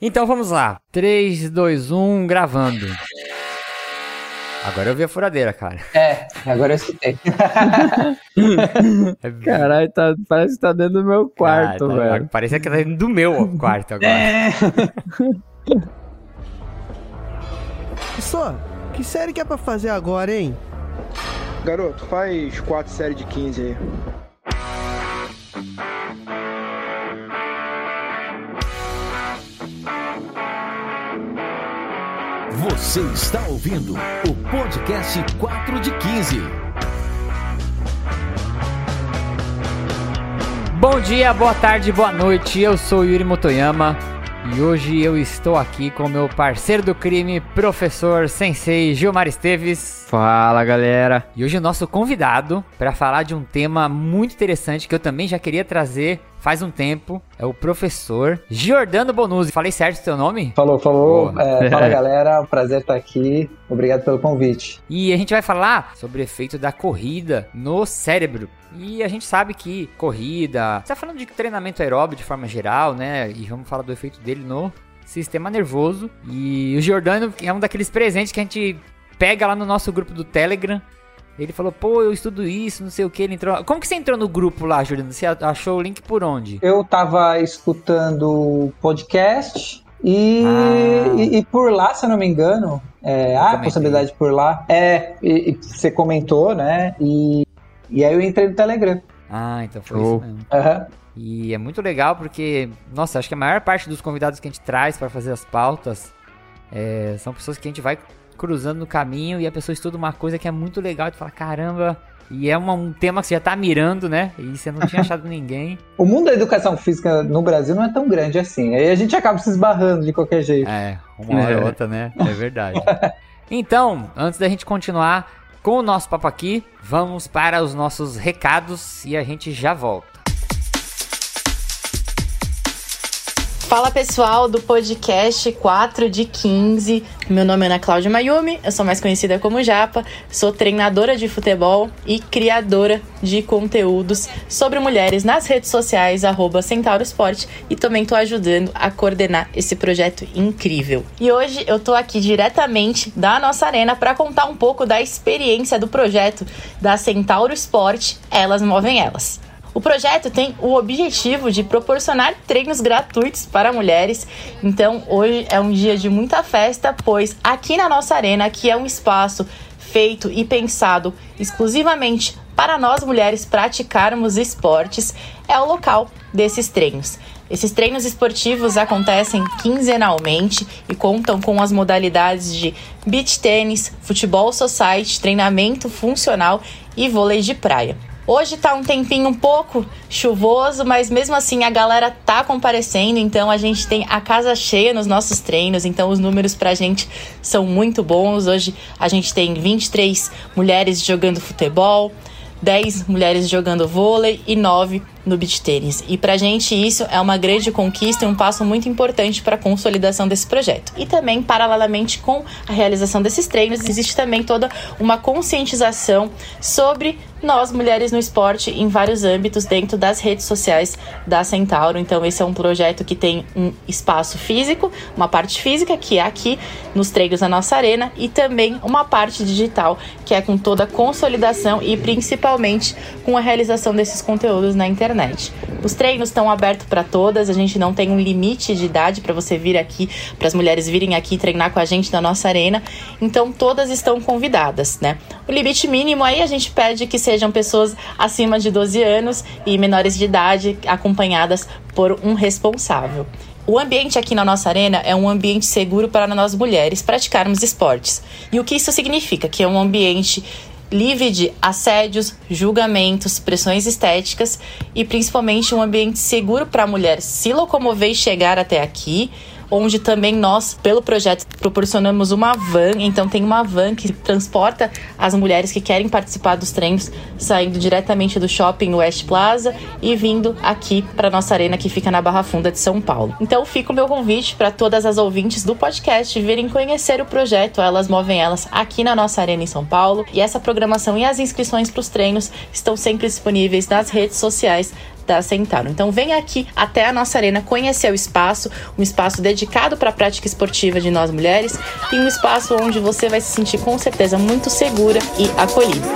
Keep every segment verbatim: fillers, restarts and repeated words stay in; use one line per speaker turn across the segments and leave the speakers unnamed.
Então vamos lá. três, dois, um, gravando. Agora eu vi a furadeira, cara.
É, agora eu escutei.
Caralho, tá, parece que tá dentro do meu quarto,
ah, tá,
velho.
Parece que tá dentro do meu quarto agora.
É.
Só, que série que é pra fazer agora, hein?
Garoto, faz quatro séries de quinze aí.
Você está ouvindo o podcast quatro de quinze.
Bom dia, boa tarde, boa noite. Eu sou Yuri Motoyama e hoje eu estou aqui com meu parceiro do crime, professor sensei Gilmar Esteves.
Fala, galera.
E hoje o nosso convidado para falar de um tema muito interessante que eu também já queria trazer faz um tempo, é o professor Giordano Bonuzzi. Falei certo o seu nome?
Falou, falou. É, fala, galera. Prazer estar aqui. Obrigado pelo convite.
E a gente vai falar sobre o efeito da corrida no cérebro. E a gente sabe que corrida... Você tá falando de treinamento aeróbio de forma geral, né? E vamos falar do efeito dele no sistema nervoso. E o Giordano é um daqueles presentes que a gente pega lá no nosso grupo do Telegram. Ele falou, pô, eu estudo isso, não sei o que, ele entrou... Como que você entrou no grupo lá, Giordano? Você achou o link por onde?
Eu tava escutando podcast e, ah. e, e por lá, se eu não me engano, é, há a possibilidade por lá. É, e, e você comentou, né? E, e aí eu entrei no Telegram.
Ah, então foi
oh.
isso mesmo.
Uhum.
E é muito legal porque, nossa, acho que a maior parte dos convidados que a gente traz para fazer as pautas é, são pessoas que a gente vai cruzando no caminho e a pessoa estuda uma coisa que é muito legal e tu fala, caramba, e é uma, um tema que você já tá mirando, né? E você não tinha achado ninguém.
O mundo da educação física no Brasil não é tão grande assim. Aí a gente acaba se esbarrando de qualquer jeito.
É, uma hora ou outra, né? É verdade. Então, antes da gente continuar com o nosso papo aqui, vamos para os nossos recados e a gente já volta.
Fala, pessoal do podcast quatro de quinze. Meu nome é Ana Cláudia Mayumi, eu sou mais conhecida como Japa, sou treinadora de futebol e criadora de conteúdos sobre mulheres nas redes sociais, arroba Centauro Esporte, e também estou ajudando a coordenar esse projeto incrível. E hoje eu estou aqui diretamente da nossa arena para contar um pouco da experiência do projeto da Centauro Esporte, Elas Movem Elas. O projeto tem o objetivo de proporcionar treinos gratuitos para mulheres, então hoje é um dia de muita festa, pois aqui na nossa arena, que é um espaço feito e pensado exclusivamente para nós mulheres praticarmos esportes, é o local desses treinos. Esses treinos esportivos acontecem quinzenalmente e contam com as modalidades de beach tênis, futebol society, treinamento funcional e vôlei de praia. Hoje tá um tempinho um pouco chuvoso, mas mesmo assim a galera tá comparecendo, então a gente tem a casa cheia nos nossos treinos, então os números pra gente são muito bons. Hoje a gente tem vinte e três mulheres jogando futebol, dez mulheres jogando vôlei e nove no beach tênis. E pra gente isso é uma grande conquista e um passo muito importante para a consolidação desse projeto. E também, paralelamente com a realização desses treinos, existe também toda uma conscientização sobre nós, mulheres no esporte, em vários âmbitos dentro das redes sociais da Centauro. Então esse é um projeto que tem um espaço físico, uma parte física, que é aqui nos treinos da nossa arena, e também uma parte digital, que é com toda a consolidação e principalmente com a realização desses conteúdos na internet. Os treinos estão abertos para todas, a gente não tem um limite de idade para você vir aqui, para as mulheres virem aqui treinar com a gente na nossa arena, então todas estão convidadas, né? O limite mínimo aí a gente pede que sejam pessoas acima de doze anos e menores de idade, acompanhadas por um responsável. O ambiente aqui na nossa arena é um ambiente seguro para nós mulheres praticarmos esportes. E o que isso significa? Que é um ambiente livre de assédios, julgamentos, pressões estéticas e principalmente um ambiente seguro para a mulher se locomover e chegar até aqui, onde também nós, pelo projeto, proporcionamos uma van. Então tem uma van que transporta as mulheres que querem participar dos treinos, saindo diretamente do shopping West Plaza e vindo aqui para nossa arena, que fica na Barra Funda de São Paulo. Então fica o meu convite para todas as ouvintes do podcast virem conhecer o projeto Elas Movem Elas aqui na nossa arena em São Paulo. E essa programação e as inscrições para os treinos estão sempre disponíveis nas redes sociais da Centauro. Então vem aqui até a nossa arena conhecer o espaço, um espaço dedicado para a prática esportiva de nós mulheres e um espaço onde você vai se sentir com certeza muito segura e acolhida.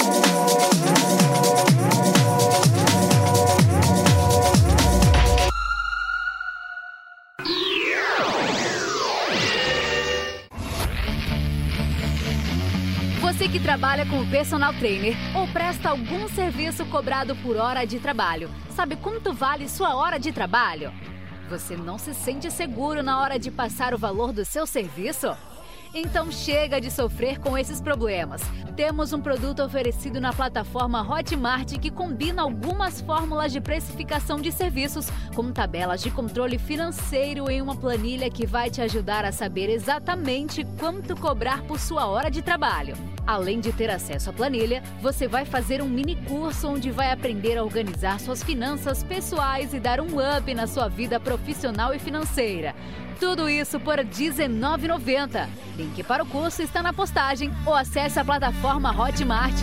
Você que trabalha com personal trainer ou presta algum serviço cobrado por hora de trabalho, sabe quanto vale sua hora de trabalho? Você não se sente seguro na hora de passar o valor do seu serviço? Então chega de sofrer com esses problemas. Temos um produto oferecido na plataforma Hotmart que combina algumas fórmulas de precificação de serviços com tabelas de controle financeiro em uma planilha que vai te ajudar a saber exatamente quanto cobrar por sua hora de trabalho. Além de ter acesso à planilha, você vai fazer um mini curso onde vai aprender a organizar suas finanças pessoais e dar um up na sua vida profissional e financeira. Tudo isso por dezenove reais e noventa centavos. Link para o curso está na postagem ou acesse a plataforma Hotmart.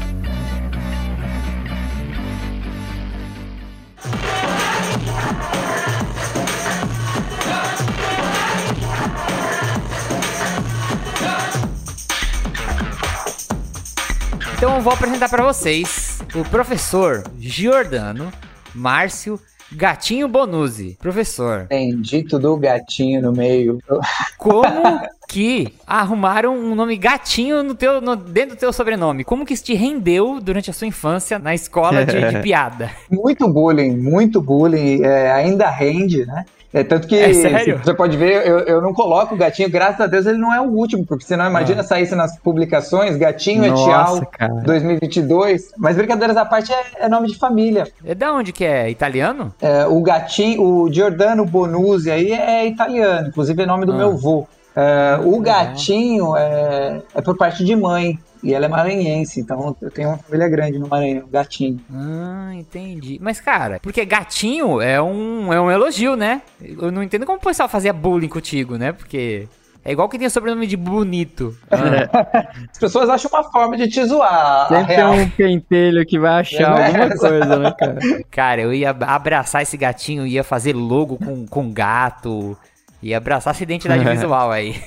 Então eu vou apresentar para vocês o professor Giordano Márcio Gatinho Bonuzzi. Professor.
Bendito do gatinho no meio.
Como que arrumaram um nome gatinho no teu, no, dentro do teu sobrenome? Como que isso te rendeu durante a sua infância na escola de, de piada?
Muito bullying, muito bullying. É, ainda rende, né? É, tanto que
é sério?
Você pode ver, eu, eu não coloco o gatinho, graças a Deus ele não é o último, porque senão imagina ah. saísse nas publicações, Gatinho
Nossa,
et al. dois mil e vinte e dois, mas brincadeiras à parte é, é nome de família.
É da onde que é? Italiano?
É, o Gatinho, o Giordano Bonuzzi aí é italiano, inclusive é nome do ah. meu vô. É, o Gatinho é, é por parte de mãe. E ela é maranhense, então eu tenho uma família grande no Maranhão, Gatinho.
Ah, entendi. Mas, cara, porque gatinho é um, é um elogio, né? Eu não entendo como o pessoal fazia bullying contigo, né? Porque é igual que tem o sobrenome de bonito.
Ah. As pessoas acham uma forma de te zoar.
Sempre tem um pentelho que vai achar é, alguma coisa, né, cara?
Cara, eu ia abraçar esse gatinho, ia fazer logo com, com gato, ia abraçar essa identidade visual aí.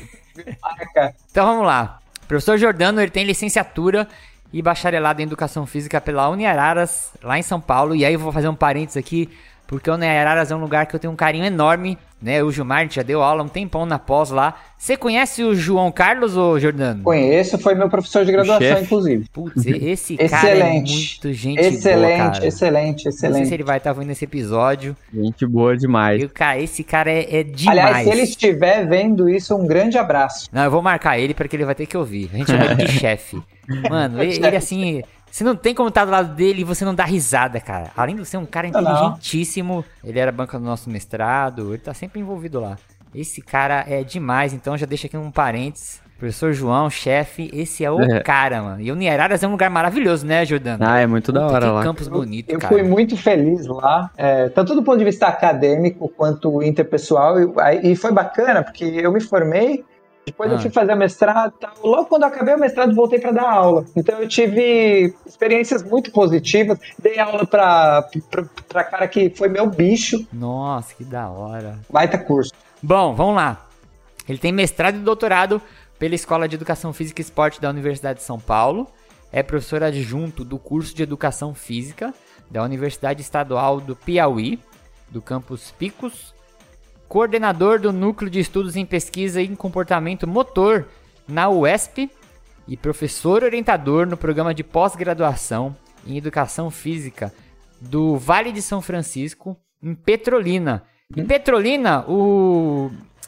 Então vamos lá. O professor Giordano, ele tem licenciatura e bacharelado em Educação Física pela Uniararas, lá em São Paulo. E aí eu vou fazer um parênteses aqui, porque a Uniararas é um lugar que eu tenho um carinho enorme, né? O Gilmar, a gente já deu aula um tempão na pós lá. Você conhece o João Carlos, ou Giordano?
Conheço, foi meu professor de graduação, inclusive.
Putz, esse cara excelente. É muito gente
excelente,
boa, cara.
Excelente, excelente.
Não sei se ele vai estar vendo esse episódio.
Gente boa demais.
Eu, cara, esse cara é, é demais.
Aliás, se ele estiver vendo isso, um grande abraço.
Não, eu vou marcar ele porque ele vai ter que ouvir. A gente chama ele de chefe. Mano, ele, ele assim... Você não tem como estar do lado dele e você não dá risada, cara. Além de ser um cara inteligentíssimo, ele era banca do nosso mestrado, ele tá sempre envolvido lá. Esse cara é demais, então já deixa aqui um parênteses. Professor João, chefe, esse é o é. cara, mano. E o Uniararas é um lugar maravilhoso, né, Giordano?
Ah, é muito da hora lá.
Campus bonito,
eu, eu
cara.
fui muito feliz lá, é, tanto do ponto de vista acadêmico quanto interpessoal. E, e foi bacana, porque eu me formei, depois ah. eu fui fazer mestrado e tal. Logo quando eu acabei o mestrado, voltei para dar aula. Então eu tive experiências muito positivas. Dei aula para pra cara que foi meu bicho.
Nossa, que da hora.
Baita curso.
Bom, vamos lá. Ele tem mestrado e doutorado pela Escola de Educação Física e Esporte da Universidade de São Paulo. É professor adjunto do curso de Educação Física da Universidade Estadual do Piauí, do campus Picos. Coordenador do Núcleo de Estudos em Pesquisa em Comportamento Motor na U E S P e professor orientador no programa de pós-graduação em Educação Física do Vale de São Francisco, em Petrolina. Em Petrolina, o,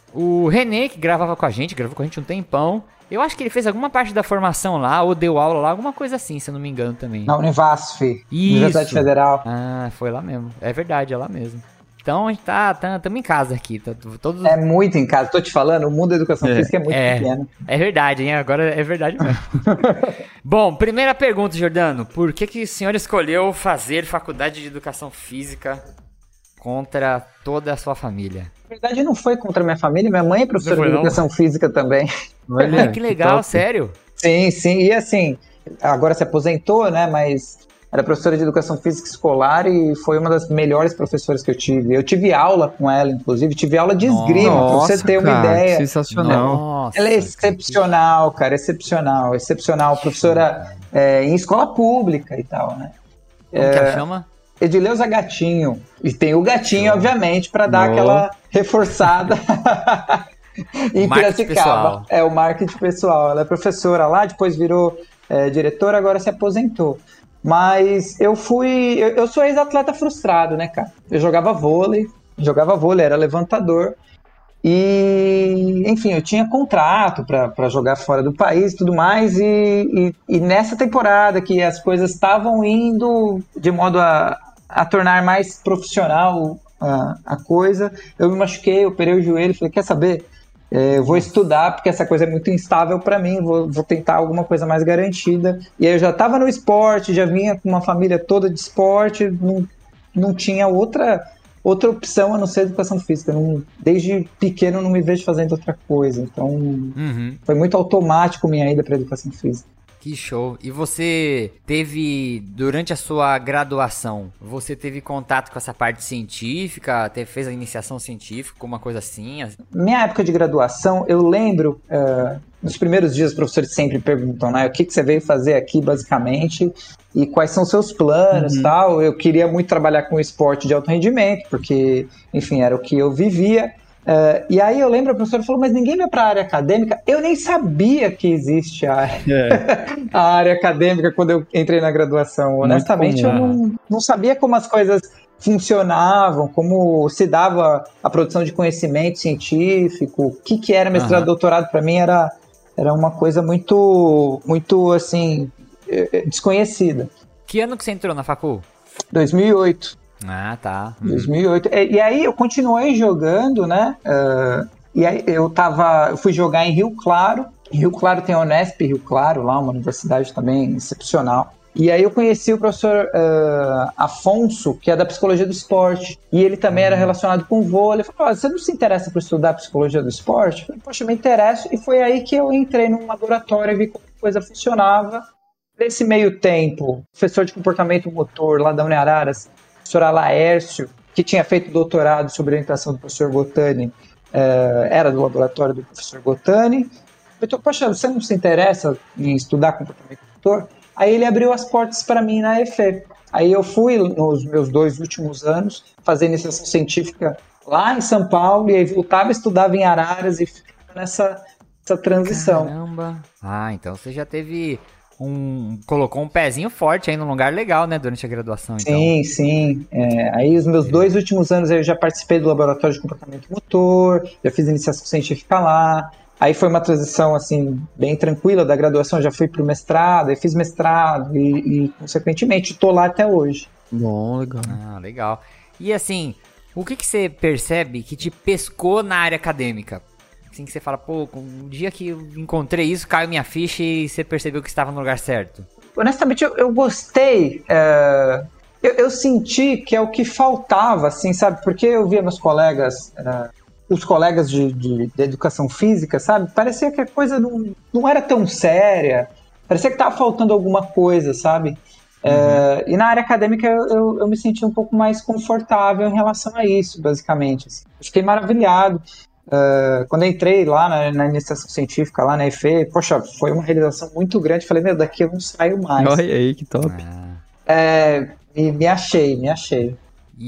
o René, que gravava com a gente, gravou com a gente um tempão, eu acho que ele fez alguma parte da formação lá, ou deu aula lá, alguma coisa assim, se eu não me engano também.
Na Univasf, Universidade Federal.
Ah, foi lá mesmo. É verdade, é lá mesmo. Então a gente tá, tá tamo em casa aqui. Tá, todos...
É muito em casa, tô te falando, o mundo da educação é. física é muito
é,
pequeno.
É verdade, hein? Agora é verdade mesmo. Bom, primeira pergunta, Giordano. Por que, que o senhor escolheu fazer faculdade de educação física contra toda a sua família?
Na verdade não foi contra a minha família, minha mãe é professora de educação não? física também.
Olha, que legal, que sério?
Sim, sim, e assim, agora se aposentou, né, mas era professora de educação física escolar e foi uma das melhores professoras que eu tive. Eu tive aula com ela, inclusive, tive aula de esgrima,
Nossa,
pra você ter uma
cara,
ideia.
Sensacional.
Nossa,
Ela é excepcional, cara, excepcional, excepcional. Professora é, em escola pública e tal, né?
Como
é,
que ela chama?
Edileuza Gatinho. E tem o Gatinho,
Oh.
obviamente, para dar
Oh.
aquela reforçada em
Marketing
Piracicaba.
pessoal.
É o marketing pessoal. Ela é professora lá, depois virou é, diretora, agora se aposentou. Mas eu fui... Eu, eu sou ex-atleta frustrado, né, cara? Eu jogava vôlei, jogava vôlei, era levantador. E, enfim, eu tinha contrato para jogar fora do país e tudo mais, e, e, e nessa temporada que as coisas estavam indo de modo a, a tornar mais profissional a, a coisa, eu me machuquei, operei o joelho, falei, quer saber? É, eu vou estudar porque essa coisa é muito instável para mim, vou, vou tentar alguma coisa mais garantida. E aí eu já estava no esporte, já vinha com uma família toda de esporte, não, não tinha outra... outra opção a não ser educação física. Não, desde pequeno eu não me vejo fazendo outra coisa. Então,
Uhum.
foi muito automático minha ida para educação física.
Que show. E você teve, durante a sua graduação, você teve contato com essa parte científica? Teve, fez a iniciação científica, alguma coisa assim?
Minha época de graduação, eu lembro, uh, nos primeiros dias os professores sempre perguntam, né, o que, que você veio fazer aqui, basicamente, e quais são seus planos e
Uhum.
tal. Eu queria muito trabalhar com esporte de alto rendimento, porque, enfim, era o que eu vivia. Uh, e aí eu lembro, a professora falou, mas ninguém vai para a área acadêmica? Eu nem sabia que existe a área,
É.
a área acadêmica quando eu entrei na graduação. Honestamente,
comum.
eu não, não sabia como as coisas funcionavam, como se dava a produção de conhecimento científico, o que, que era mestrado e
Aham.
doutorado. Para mim era, era uma coisa muito, muito assim, eh, desconhecida.
Que ano que você entrou na facul?
dois mil e oito.
Ah, tá. Uhum.
dois mil e oito. E, e aí eu continuei jogando, né? Uh, e aí eu tava, eu fui jogar em Rio Claro. Em Rio Claro tem a Unesp, Rio Claro, lá uma universidade também excepcional. E aí eu conheci o professor uh, Afonso, que é da psicologia do esporte. E ele também era relacionado com vôlei. Ele falou, você não se interessa por estudar psicologia do esporte? Eu falei, poxa, eu me interesso. E foi aí que eu entrei num laboratório e vi como a coisa funcionava. Nesse meio tempo, professor de comportamento motor lá da Uniararas, o professor Laércio, que tinha feito doutorado sob orientação do professor Gotani, uh, era do laboratório do professor Gotani. Eu falei, poxa, você não se interessa em estudar comportamento motor? Aí ele abriu as portas para mim na E F E. Aí eu fui, nos meus dois últimos anos, fazer iniciação científica lá em São Paulo, e aí voltava, estudava em Araras e ficava nessa, nessa transição.
Caramba. Ah, então você já teve um... colocou um pezinho forte aí num lugar legal, né, durante a graduação, então.
Sim, sim. É, aí os meus dois últimos anos eu já participei do laboratório de comportamento motor, já fiz iniciação científica lá. Aí foi uma transição, assim, bem tranquila da graduação, já fui pro mestrado, aí fiz mestrado e, e consequentemente, estou lá até hoje.
Bom, legal.
Ah, legal. E assim, o que que você percebe que te pescou na área acadêmica? Assim que você fala, pô, um dia que eu encontrei isso, caiu minha ficha e você percebeu que estava no lugar certo.
Honestamente, eu, eu gostei, é, eu, eu senti que é o que faltava, assim, sabe? Porque eu via meus colegas... É, os colegas de, de, de educação física, sabe? Parecia que a coisa não, não era tão séria, parecia que estava faltando alguma coisa, sabe? Uhum. É, e na área acadêmica eu, eu, eu me senti um pouco mais confortável em relação a isso, basicamente. Assim. Fiquei maravilhado. Uh, quando eu entrei lá na, na iniciação científica, lá na E F E, poxa, foi uma realização muito grande. Falei, meu, daqui eu não saio mais.
Olha aí, que top.
Ah.
É, me, me achei, me achei.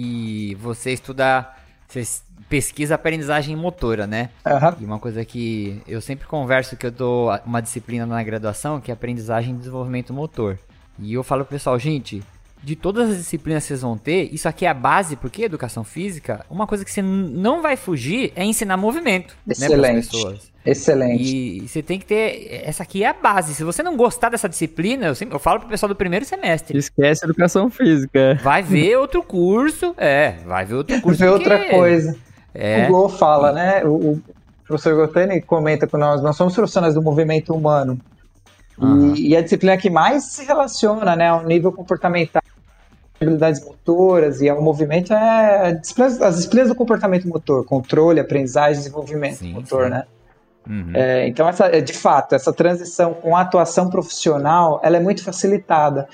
E você estuda... Você pesquisa aprendizagem motora, né?
Uhum.
E uma coisa que eu sempre converso, que eu dou uma disciplina na graduação, que é aprendizagem e desenvolvimento motor. E eu falo pro pessoal, gente, de todas as disciplinas que vocês vão ter, isso aqui é a base, porque educação física, uma coisa que você não vai fugir é ensinar movimento,
excelente,
né, pras pessoas.
Excelente.
E você tem que ter, essa aqui é a base. Se você não gostar dessa disciplina, eu, sempre, eu falo pro pessoal do primeiro semestre.
Esquece educação física.
Vai ver outro curso, é, vai ver outro curso.
Ver outra coisa.
É.
O Gol fala, né? O, o professor Gotani comenta com nós, nós somos profissionais do movimento humano. Uhum. E, e a disciplina que mais se relaciona, né, ao nível comportamental, habilidades motoras e ao movimento é disciplinas, as disciplinas do comportamento motor, controle, aprendizagem, desenvolvimento sim, motor, sim. né? Uhum. É, então, essa, de fato, essa transição com a atuação profissional, ela é muito facilitada.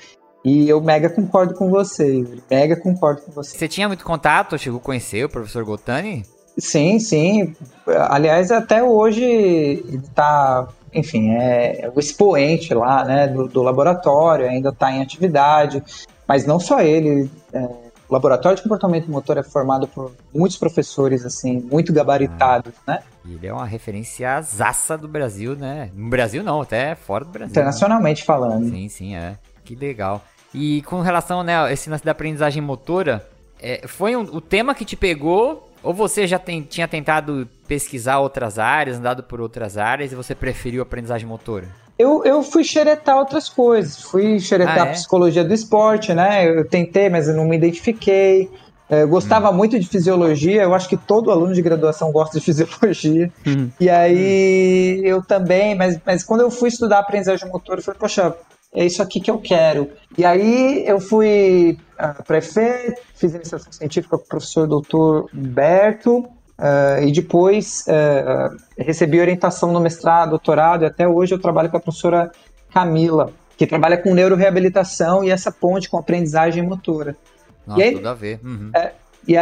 E eu mega concordo com você, Yuri. Mega concordo com você.
Você tinha muito contato? Chegou a conhecer o professor Goltani?
Sim, sim. Aliás, até hoje ele tá, enfim, é o expoente lá, né, do, do laboratório, ainda está em atividade, mas não só ele. É, o laboratório de comportamento motor é formado por muitos professores, assim, muito gabaritados, ah, né?
Ele é uma referência zaça do Brasil, né? No Brasil não, até fora do Brasil.
Internacionalmente, né? Falando.
Sim, sim, é. Que legal. E com relação, né, a esse lance da aprendizagem motora, é, foi um, o tema que te pegou? Ou você já tem, tinha tentado pesquisar outras áreas, andado por outras áreas, e você preferiu a aprendizagem motora?
Eu, eu fui xeretar outras coisas. Fui xeretar ah, é? a psicologia do esporte, né? Eu tentei, mas eu não me identifiquei. Eu gostava hum. muito de fisiologia. Eu acho que todo aluno de graduação gosta de fisiologia. Hum. E aí hum. eu também, mas, mas quando eu fui estudar aprendizagem motora, eu falei, poxa, é isso aqui que eu quero. E aí eu fui uh, para F E, fiz iniciação científica com o professor doutor Humberto, uh, e depois uh, recebi orientação no mestrado, doutorado, e até hoje eu trabalho com a professora Camila, que trabalha com neuroreabilitação e essa ponte com aprendizagem motora.
Nossa, e aí, tudo a ver. Uhum.
É, e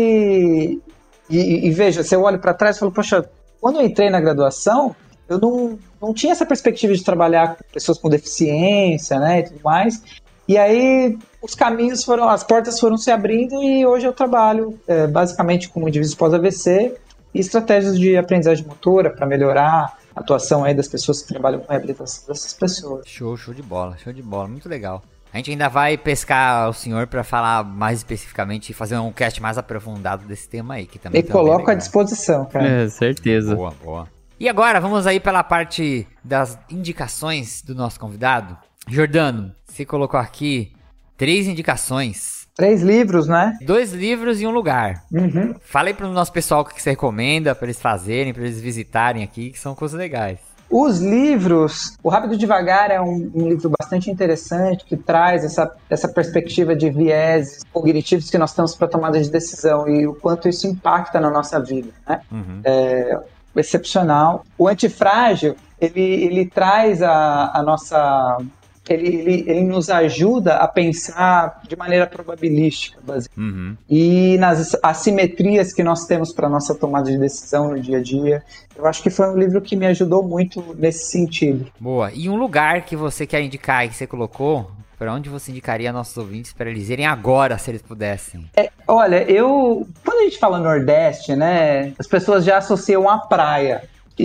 aí, e, e veja, se eu olho para trás e falo, poxa, quando eu entrei na graduação, eu não, não tinha essa perspectiva de trabalhar com pessoas com deficiência, né, e tudo mais. E aí os caminhos foram, as portas foram se abrindo e hoje eu trabalho é, basicamente com indivíduos pós-A V C e estratégias de aprendizagem motora para melhorar a atuação aí das pessoas que trabalham com reabilitação dessas pessoas.
Show, show de bola, show de bola, muito legal. A gente ainda vai pescar o senhor para falar mais especificamente e fazer um cast mais aprofundado desse tema aí, que também
me coloco à disposição, cara.
É, certeza.
Boa, boa. E agora, vamos aí pela parte das indicações do nosso convidado. Jordano, você colocou aqui três indicações.
Três livros, né?
Dois livros e um lugar.
Uhum.
Fala aí pro nosso pessoal o que você recomenda para eles fazerem, para eles visitarem aqui, que são coisas legais.
Os livros, o Rápido e Devagar é um, um livro bastante interessante que traz essa, essa perspectiva de vieses cognitivos que nós temos para tomada de decisão e o quanto isso impacta na nossa vida, né?
Uhum.
É excepcional. O Antifrágil, ele, ele traz a, a nossa... Ele, ele, ele nos ajuda a pensar de maneira probabilística,
uhum.
e nas assimetrias que nós temos para nossa tomada de decisão no dia a dia. Eu acho que foi um livro que me ajudou muito nesse sentido.
Boa. E um lugar que você quer indicar e que você colocou, para onde você indicaria nossos ouvintes para eles irem agora, se eles pudessem?
É, olha, eu... Quando a gente fala Nordeste, né, as pessoas já associam a praia.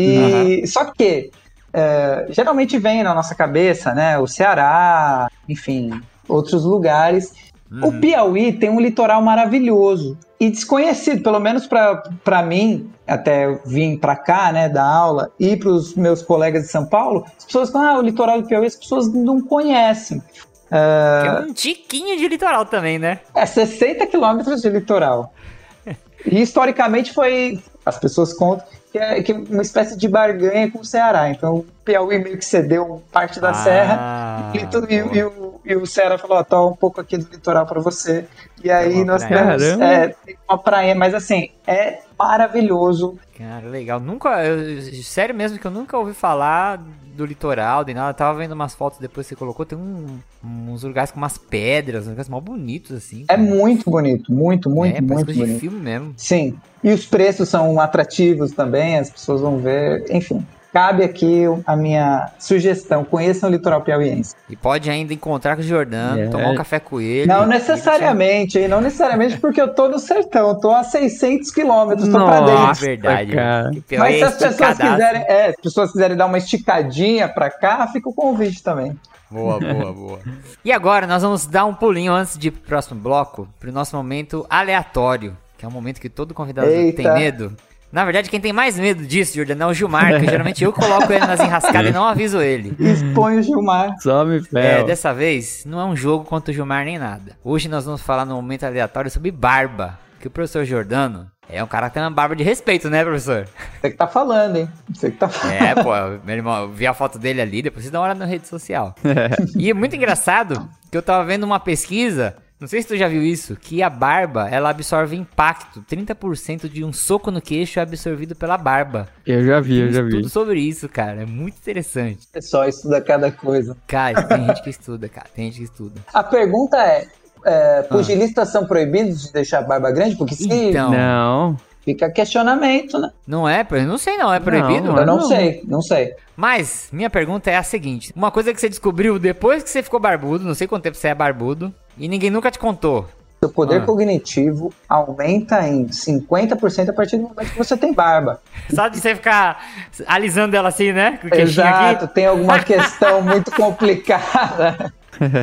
E uhum. Só que É, geralmente vem na nossa cabeça, né, o Ceará, enfim, outros lugares. Uhum. O Piauí tem um litoral maravilhoso e desconhecido, pelo menos para mim, até vim para cá, né, da aula, e para os meus colegas de São Paulo, as pessoas falam, ah, o litoral do Piauí, as pessoas não conhecem.
Uh, é um tiquinho de litoral também, né?
É sessenta quilômetros de litoral. E historicamente foi, as pessoas contam, que é, que é uma espécie de barganha com o Ceará. Então o Piauí meio que cedeu parte da ah, serra e, e, e, o, e o Ceará falou, ó, tá um pouco aqui do litoral para você. E aí é nós praia. temos é, uma praia, mas assim, é maravilhoso.
Cara, legal. Nunca, eu, sério mesmo que eu nunca ouvi falar do litoral, de nada. Eu tava vendo umas fotos depois que você colocou, tem um, uns lugares com umas pedras, uns lugares mal bonitos, assim.
É muito bonito, muito, muito,
é,
muito
coisa
bonito.
De filme mesmo.
Sim. E os preços são atrativos também, as pessoas vão ver, enfim. Cabe aqui a minha sugestão, conheçam o litoral piauiense.
E pode ainda encontrar com o Jordano, é. tomar um café com ele.
Não necessariamente, hein? Não necessariamente porque eu tô no sertão, tô a seiscentos quilômetros, tô pra dentro.
Nossa, verdade.
Mas se as pessoas quiserem, é, as pessoas quiserem dar uma esticadinha pra cá, fica o convite também.
Boa, boa, boa. E agora nós vamos dar um pulinho antes de ir pro próximo bloco, pro nosso momento aleatório, que é um momento que todo convidado
Eita.
tem medo. Na verdade, quem tem mais medo disso, Jordano, é o Gilmar, que geralmente eu coloco ele nas enrascadas e não aviso ele.
Expõe o Gilmar.
Some ferro.
É, dessa vez, não é um jogo contra o Gilmar nem nada. Hoje nós vamos falar no momento aleatório sobre barba, que o professor Jordano é um cara que tem uma barba de respeito, né, professor?
Você que tá falando, hein? Você que tá falando.
É, pô, meu irmão, eu vi a foto dele ali, depois você dá uma olhada na rede social. E é muito engraçado que eu tava vendo uma pesquisa Não sei se tu já viu isso, que a barba, ela absorve impacto. trinta por cento de um soco no queixo é absorvido pela barba.
Eu já vi, eu já vi.
Tudo sobre isso, cara. É muito interessante.
É só estuda cada coisa.
Cara, tem gente que estuda, cara. Tem gente que estuda.
A pergunta é, é pugilistas ah. são proibidos de deixar a barba grande? Porque se...
Então...
Não...
Fica questionamento, né?
Não é? Não sei não, é proibido?
Não, eu não, não sei, não sei.
Mas, minha pergunta é a seguinte. Uma coisa que você descobriu depois que você ficou barbudo, não sei quanto tempo você é barbudo, e ninguém nunca te contou.
Seu poder
ah.
cognitivo aumenta em cinquenta por cento a partir do momento que você tem barba.
Só de você ficar alisando ela assim, né? Com o
Exato,
aqui.
Tem alguma questão muito complicada.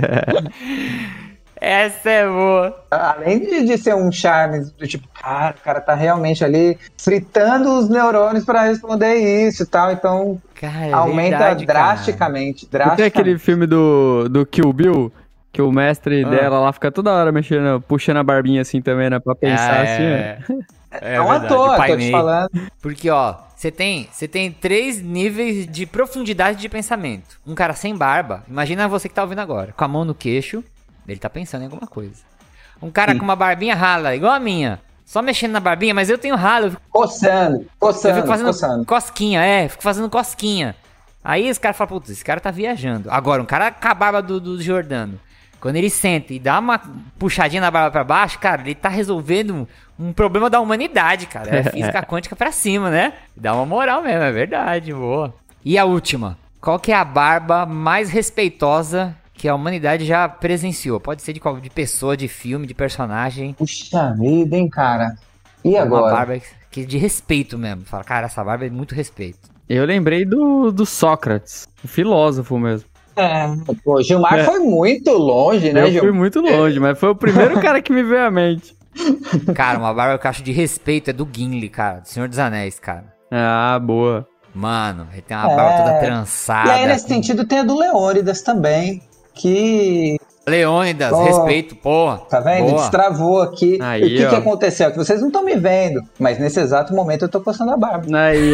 Essa é boa.
Além de, de ser um charme, do tipo, cara, o cara tá realmente ali fritando os neurônios pra responder isso e tal, então
cara,
aumenta
verdade,
drasticamente,
cara.
drasticamente.
Tem aquele filme do, do Kill Bill, que o mestre ah. dela lá fica toda hora mexendo, puxando a barbinha assim também, né, pra pensar
ah,
assim.
É,
é, é um ator, tô te falando.
Porque, ó, você tem, você tem três níveis de profundidade de pensamento. Um cara sem barba, imagina você que tá ouvindo agora, com a mão no queixo, ele tá pensando em alguma coisa. Um cara Sim. com uma barbinha rala, igual a minha, só mexendo na barbinha, mas eu tenho ralo. Eu fico...
Coçando, coçando,
eu fico fazendo
coçando.
Cosquinha, é, fico fazendo cosquinha. Aí os caras falam, putz, esse cara tá viajando. Agora, um cara com a barba do, do Jordano, quando ele senta e dá uma puxadinha na barba pra baixo, cara, ele tá resolvendo um, um problema da humanidade, cara. É física quântica pra cima, né? Dá uma moral mesmo, é verdade, boa. E a última, qual que é a barba mais respeitosa que a humanidade já presenciou? Pode ser de, qual, de pessoa, de filme, de personagem.
Puxa vida, hein, cara. E agora?
Uma barba que, de respeito mesmo. Fala, cara, essa barba é muito respeito.
Eu lembrei do, do Sócrates, o filósofo mesmo.
É, pô, Gilmar é. foi muito longe, né,
Eu
Gil?
fui muito longe, mas foi o primeiro cara que me veio à mente.
Cara, uma barba que eu acho de respeito é do Gimli, cara, do Senhor dos Anéis, cara.
Ah, boa.
Mano, ele tem uma é. barba toda trançada.
E aí, nesse com... sentido, tem a do Leônidas também. Que...
Leônidas, oh, respeito, porra.
Tá vendo?
Boa.
Destravou aqui.
Aí,
e o que, que
ó.
aconteceu? Que vocês não estão me vendo, mas nesse exato momento eu tô coçando a barba.
Aí,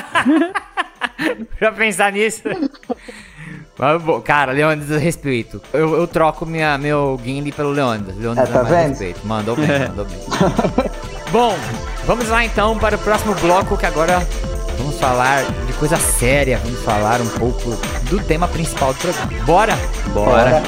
ó.
Pra pensar nisso. Cara, Leônidas, respeito. Eu, eu troco minha, meu Gimli pelo Leônidas. Leônidas
é, tá
é mais
vendo?
respeito. Mandou bem, mandou bem. Bom, vamos lá então para o próximo bloco, que agora vamos falar de coisa séria. Vamos falar um pouco do tema principal do programa. Bora?
Bora. Bora.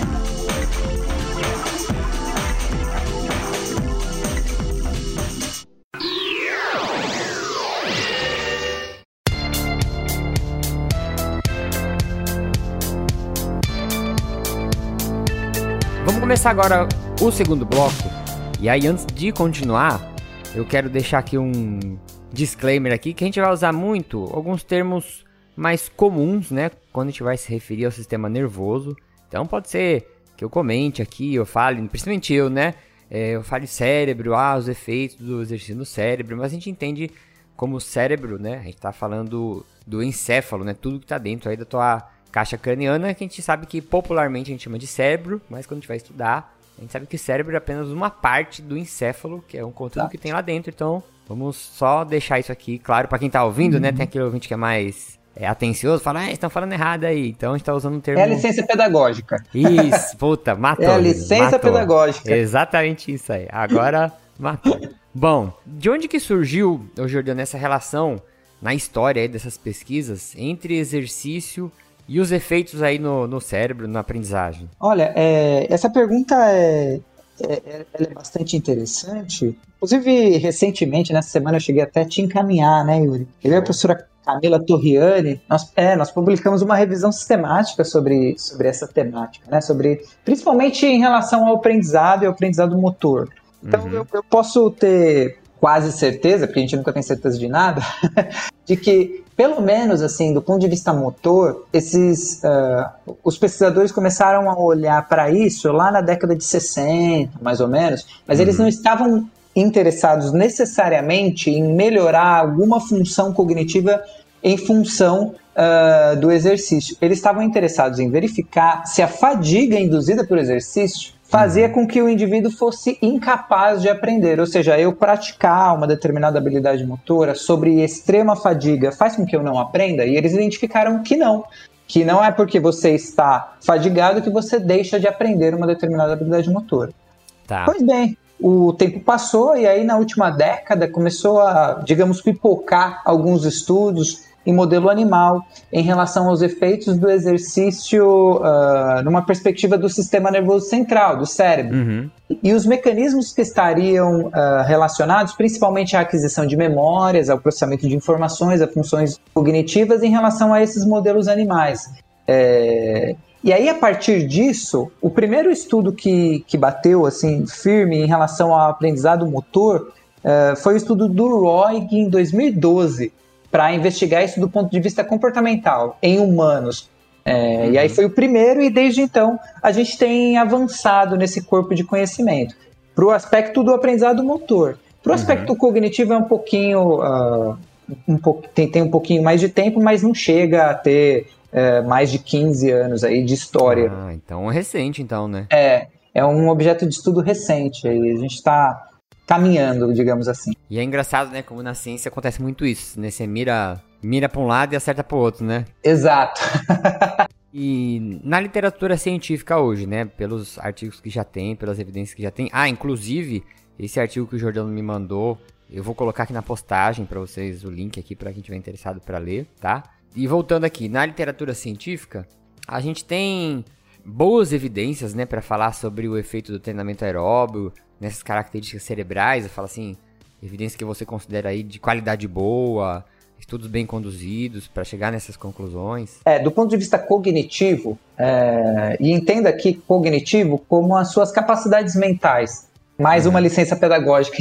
Vamos começar agora o segundo bloco. E aí, antes de continuar, eu quero deixar aqui um disclaimer aqui, que a gente vai usar muito alguns termos mais comuns, né, quando a gente vai se referir ao sistema nervoso. Então pode ser que eu comente aqui, eu fale, principalmente eu, né, é, eu fale cérebro, ah, os efeitos do exercício no cérebro, mas a gente entende como cérebro, né, a gente tá falando do encéfalo, né, tudo que tá dentro aí da tua caixa craniana, que a gente sabe que popularmente a gente chama de cérebro, mas quando a gente vai estudar, a gente sabe que o cérebro é apenas uma parte do encéfalo, que é um conteúdo tá. que tem lá dentro. Então, vamos só deixar isso aqui claro para quem tá ouvindo, uhum. né? Tem aquele ouvinte que é mais é, atencioso, fala, ah, estão falando errado aí. Então, a gente tá usando um termo...
É a licença pedagógica.
Isso, puta, matou.
É a licença
matou.
pedagógica.
Exatamente isso aí. Agora, matou. Bom, de onde que surgiu, ô Jordano, essa relação na história aí dessas pesquisas entre exercício e os efeitos aí no, no cérebro, na aprendizagem?
Olha, é, essa pergunta é, é, ela é bastante interessante. Inclusive, recentemente, nessa semana, eu cheguei até a te encaminhar, né, Yuri? Eu e a professora Camila Torriani, nós, é, nós publicamos uma revisão sistemática sobre, sobre essa temática, né? Sobre, principalmente em relação ao aprendizado e ao aprendizado motor. Então, uhum. eu, eu posso ter quase certeza, porque a gente nunca tem certeza de nada, de que, pelo menos, assim, do ponto de vista motor, esses, uh, os pesquisadores começaram a olhar para isso lá na década de sessenta, mais ou menos, mas uhum. eles não estavam interessados necessariamente em melhorar alguma função cognitiva em função uh, do exercício. Eles estavam interessados em verificar se a fadiga induzida pelo exercício fazia com que o indivíduo fosse incapaz de aprender, ou seja, eu praticar uma determinada habilidade motora sobre extrema fadiga faz com que eu não aprenda, e eles identificaram que não, que não é porque você está fadigado que você deixa de aprender uma determinada habilidade motora.
Tá.
Pois bem, o tempo passou e aí na última década começou a, digamos, pipocar alguns estudos em modelo animal em relação aos efeitos do exercício uh, numa perspectiva do sistema nervoso central, do cérebro.
Uhum.
E os mecanismos que estariam uh, relacionados principalmente à aquisição de memórias, ao processamento de informações, a funções cognitivas em relação a esses modelos animais. É... E aí, a partir disso, o primeiro estudo que, que bateu assim, firme em relação ao aprendizado motor uh, foi o estudo do Roig em dois mil e doze, para investigar isso do ponto de vista comportamental, em humanos. É, uhum. E aí foi o primeiro, e desde então a gente tem avançado nesse corpo de conhecimento. Para o aspecto do aprendizado motor. Para o uhum. aspecto cognitivo é um pouquinho... Uh, um po- tem, tem um pouquinho mais de tempo, mas não chega a ter uh, mais de quinze anos aí de história.
Ah, então é recente então, né?
É, é um objeto de estudo recente. Aí a gente está caminhando, digamos assim.
E é engraçado, né, como na ciência acontece muito isso, né, você mira, mira pra um lado e acerta pro outro, né?
Exato.
E na literatura científica hoje, né, pelos artigos que já tem, pelas evidências que já tem, ah, inclusive, esse artigo que o Jordano me mandou, eu vou colocar aqui na postagem pra vocês o link aqui pra quem tiver interessado pra ler, tá? E voltando aqui, na literatura científica, a gente tem boas evidências, né, pra falar sobre o efeito do treinamento aeróbio, nessas características cerebrais, eu falo assim, evidências que você considera aí de qualidade boa, estudos bem conduzidos para chegar nessas conclusões.
É, do ponto de vista cognitivo, é, e entenda aqui cognitivo como as suas capacidades mentais. Mais uma licença pedagógica.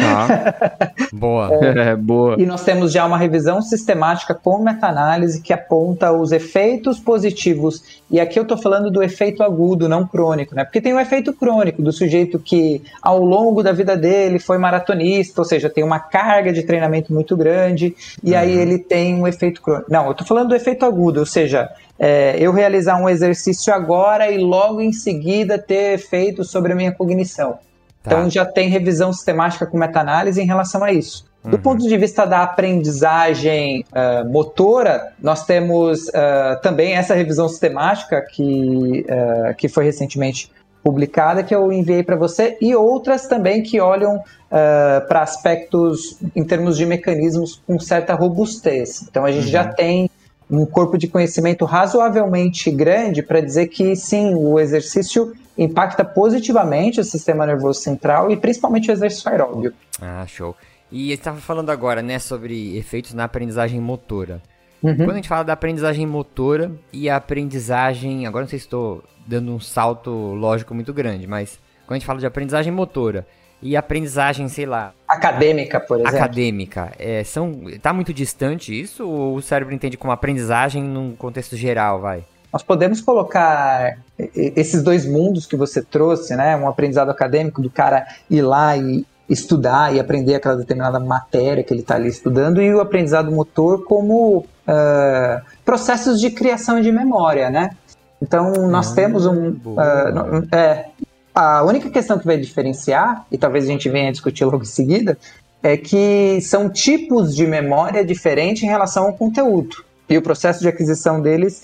Ah, boa.
É, boa.
E nós temos já uma revisão sistemática com meta-análise que aponta os efeitos positivos. E aqui eu estou falando do efeito agudo, não crônico, né? Porque tem o efeito crônico do sujeito que, ao longo da vida dele, foi maratonista, ou seja, tem uma carga de treinamento muito grande, e uhum. aí ele tem um efeito crônico. Não, eu estou falando do efeito agudo, ou seja, é, eu realizar um exercício agora e logo em seguida ter efeito sobre a minha cognição. Tá. Então já tem revisão sistemática com meta-análise em relação a isso. Uhum. Do ponto de vista da aprendizagem uh, motora, nós temos uh, também essa revisão sistemática que, uh, que foi recentemente publicada, que eu enviei para você, e outras também que olham uh, para aspectos em termos de mecanismos com certa robustez. Então a gente uhum. já tem um corpo de conhecimento razoavelmente grande para dizer que sim, o exercício impacta positivamente o sistema nervoso central e principalmente o exercício aeróbio.
Ah, show. E você estava falando agora, né, sobre efeitos na aprendizagem motora. Uhum. Quando a gente fala da aprendizagem motora e a aprendizagem... Agora não sei se estou dando um salto lógico muito grande, mas quando a gente fala de aprendizagem motora e aprendizagem, sei lá...
Acadêmica, por exemplo.
Acadêmica. É, são, tá muito distante isso ou o cérebro entende como aprendizagem num contexto geral, vai?
Nós podemos colocar esses dois mundos que você trouxe, né? Um aprendizado acadêmico do cara ir lá e estudar e aprender aquela determinada matéria que ele está ali estudando, e o aprendizado motor como uh, processos de criação de memória, né? Então, nós ah, temos um... Uh, é, a única questão que vai diferenciar, e talvez a gente venha discutir logo em seguida, é que são tipos de memória diferentes em relação ao conteúdo. E o processo de aquisição deles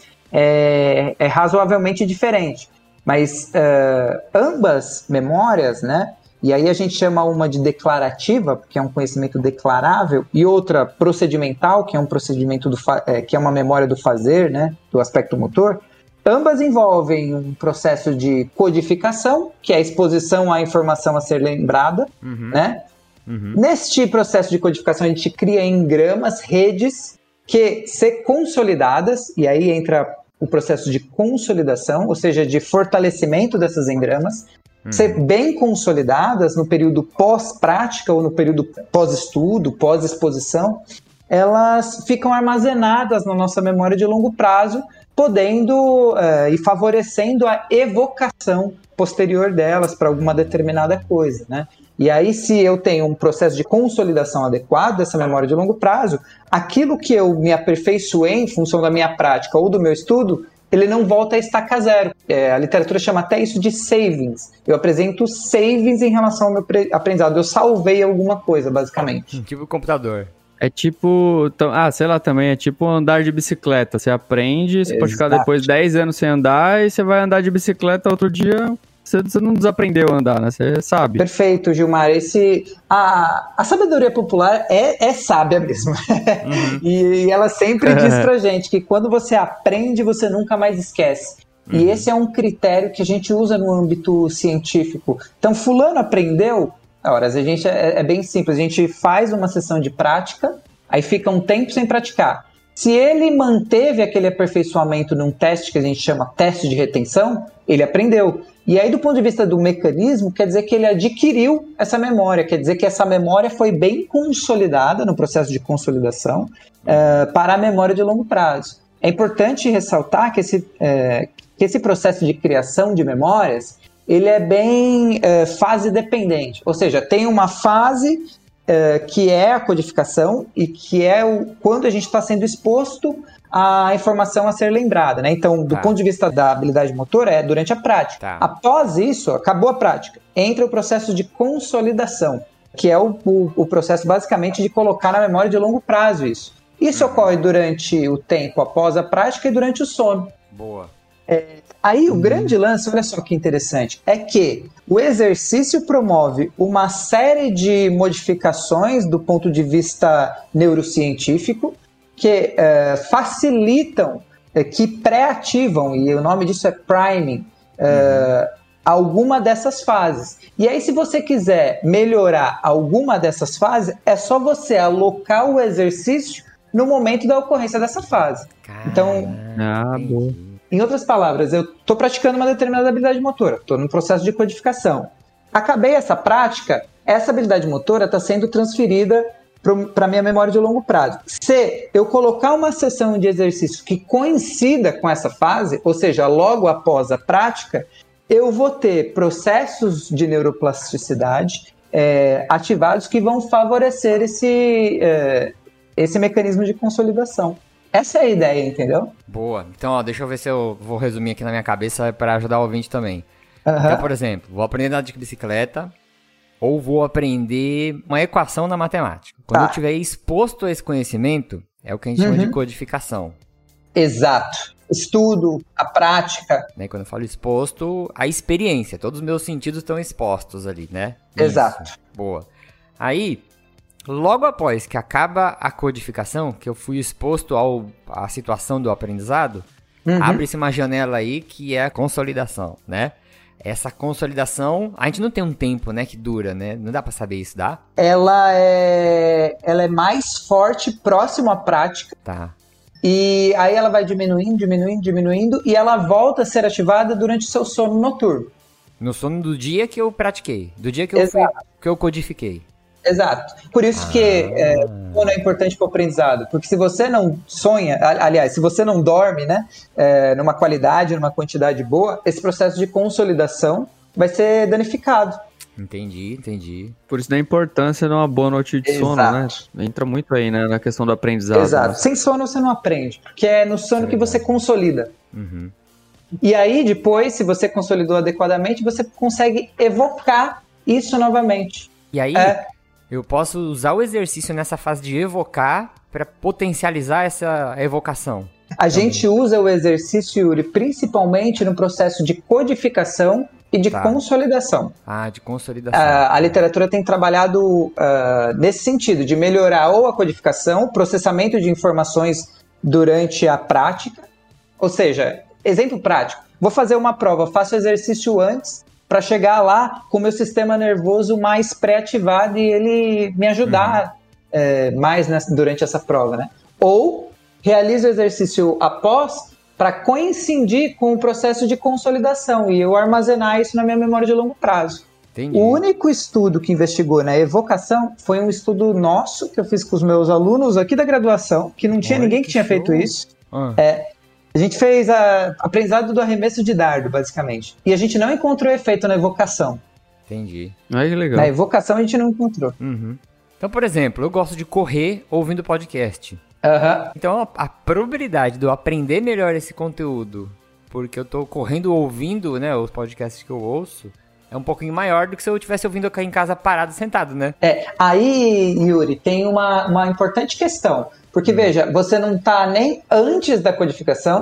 é, é razoavelmente diferente. Mas uh, ambas memórias, né? E aí a gente chama uma de declarativa, porque é um conhecimento declarável, e outra procedimental, que é um procedimento do fa- é, que é uma memória do fazer, né? Do aspecto motor. Ambas envolvem um processo de codificação, que é a exposição à informação a ser lembrada, uhum. né? Uhum. Neste processo de codificação, a gente cria engramas, redes, que ser consolidadas, e aí entra o processo de consolidação, ou seja, de fortalecimento dessas engramas, uhum. ser bem consolidadas no período pós-prática ou no período pós-estudo, pós-exposição, elas ficam armazenadas na nossa memória de longo prazo, podendo uh, e favorecendo a evocação posterior delas para alguma determinada coisa, né? E aí, se eu tenho um processo de consolidação adequado dessa memória de longo prazo, aquilo que eu me aperfeiçoei em função da minha prática ou do meu estudo, ele não volta a estaca zero. É, a literatura chama até isso de savings. Eu apresento savings em relação ao meu aprendizado. Eu salvei alguma coisa, basicamente.
Tipo o computador.
É tipo, ah, sei lá, também é tipo andar de bicicleta. Você aprende, você Exato. Pode ficar depois dez anos sem andar e você vai andar de bicicleta outro dia, você, você não desaprendeu a andar, né? Você sabe.
Perfeito, Gilmar. Esse, a, a sabedoria popular é, é sábia mesmo. Uhum. e, e ela sempre diz pra gente que quando você aprende, você nunca mais esquece. Uhum. E esse é um critério que a gente usa no âmbito científico. Então, fulano aprendeu... Ora, a gente é, é bem simples. A gente faz uma sessão de prática, aí fica um tempo sem praticar. Se ele manteve aquele aperfeiçoamento num teste que a gente chama teste de retenção, ele aprendeu. E aí, do ponto de vista do mecanismo, quer dizer que ele adquiriu essa memória, quer dizer que essa memória foi bem consolidada no processo de consolidação uh, para a memória de longo prazo. É importante ressaltar que esse, uh, que esse processo de criação de memórias, ele é bem uh, fase dependente, ou seja, tem uma fase uh, que é a codificação e que é o, quando a gente está sendo exposto à informação a ser lembrada, né? Então, do tá. ponto de vista da habilidade motora, é durante a prática. Tá. Após isso, acabou a prática, entra o processo de consolidação, que é o, o, o processo basicamente de colocar na memória de longo prazo isso. Isso uhum. ocorre durante o tempo após a prática e durante o sono.
Boa.
É, aí o grande lance, olha só que interessante, é que o exercício promove uma série de modificações do ponto de vista neurocientífico que é, facilitam, é, que pré-ativam, e o nome disso é priming, é, uhum. alguma dessas fases. E aí, se você quiser melhorar alguma dessas fases, é só você alocar o exercício no momento da ocorrência dessa fase.
Caramba.
Então,
ah, boa.
Em outras palavras, eu estou praticando uma determinada habilidade motora, estou no processo de codificação. Acabei essa prática, essa habilidade motora está sendo transferida para a minha memória de longo prazo. Se eu colocar uma sessão de exercício que coincida com essa fase, ou seja, logo após a prática, eu vou ter processos de neuroplasticidade é, ativados que vão favorecer esse, é, esse mecanismo de consolidação. Essa é a ideia, entendeu?
Boa. Então, ó, deixa eu ver se eu vou resumir aqui na minha cabeça para ajudar o ouvinte também.
Uhum.
Então, por exemplo, vou aprender a andar de bicicleta ou vou aprender uma equação na matemática. Quando tá. eu estiver exposto a esse conhecimento, é o que a gente uhum. chama de codificação.
Exato. Estudo, a prática.
Né? Quando eu falo exposto, a experiência. Todos os meus sentidos estão expostos ali, né?
Exato.
Isso. Boa. Aí, logo após que acaba a codificação, que eu fui exposto ao, à situação do aprendizado, uhum. abre-se uma janela aí que é a consolidação, né? Essa consolidação, a gente não tem um tempo, né, que dura, né? Não dá pra saber isso, dá?
Ela é, ela é mais forte próximo à prática.
Tá.
E aí ela vai diminuindo, diminuindo, diminuindo, e ela volta a ser ativada durante o seu sono noturno.
No sono do dia que eu pratiquei, do dia que eu, fui, que eu codifiquei.
Exato. Por isso
ah.
que é, o sono é importante para o aprendizado. Porque se você não sonha, aliás, se você não dorme, né, é, numa qualidade, numa quantidade boa, esse processo de consolidação vai ser danificado.
Entendi, entendi.
Por isso da importância de uma boa noite de sono,
Exato.
né? Entra muito aí, né, na questão do aprendizado.
Exato.
Né?
Sem sono você não aprende, porque é no sono é que você consolida.
Uhum.
E aí, depois, se você consolidou adequadamente, você consegue evocar isso novamente.
E aí... É, eu posso usar o exercício nessa fase de evocar para potencializar essa evocação.
A gente usa o exercício, Yuri, principalmente no processo de codificação e de tá. consolidação.
Ah, de consolidação.
Uh, a literatura tem trabalhado uh, nesse sentido, de melhorar ou a codificação, o processamento de informações durante a prática. Ou seja, exemplo prático, vou fazer uma prova, faço o exercício antes, para chegar lá com o meu sistema nervoso mais pré-ativado e ele me ajudar uhum. é, mais nessa, durante essa prova, né? Ou realizo o exercício após para coincidir com o processo de consolidação e eu armazenar isso na minha memória de longo prazo.
Entendi.
O único estudo que investigou na evocação foi um estudo nosso que eu fiz com os meus alunos aqui da graduação, que não tinha Olha, ninguém que, que tinha show. feito isso. Ah. É, A gente fez a aprendizado do arremesso de dardo, basicamente. E a gente não encontrou efeito na evocação.
Entendi.
Aí que legal.
Na evocação a gente não encontrou.
Uhum. Então, por exemplo, eu gosto de correr ouvindo podcast.
Uhum.
Então, a, a probabilidade de eu aprender melhor esse conteúdo, porque eu tô correndo ouvindo, né, os podcasts que eu ouço, é um pouquinho maior do que se eu estivesse ouvindo aqui em casa parado, sentado, né?
É, aí, Yuri, tem uma, uma importante questão. Porque, veja, você não está nem antes da codificação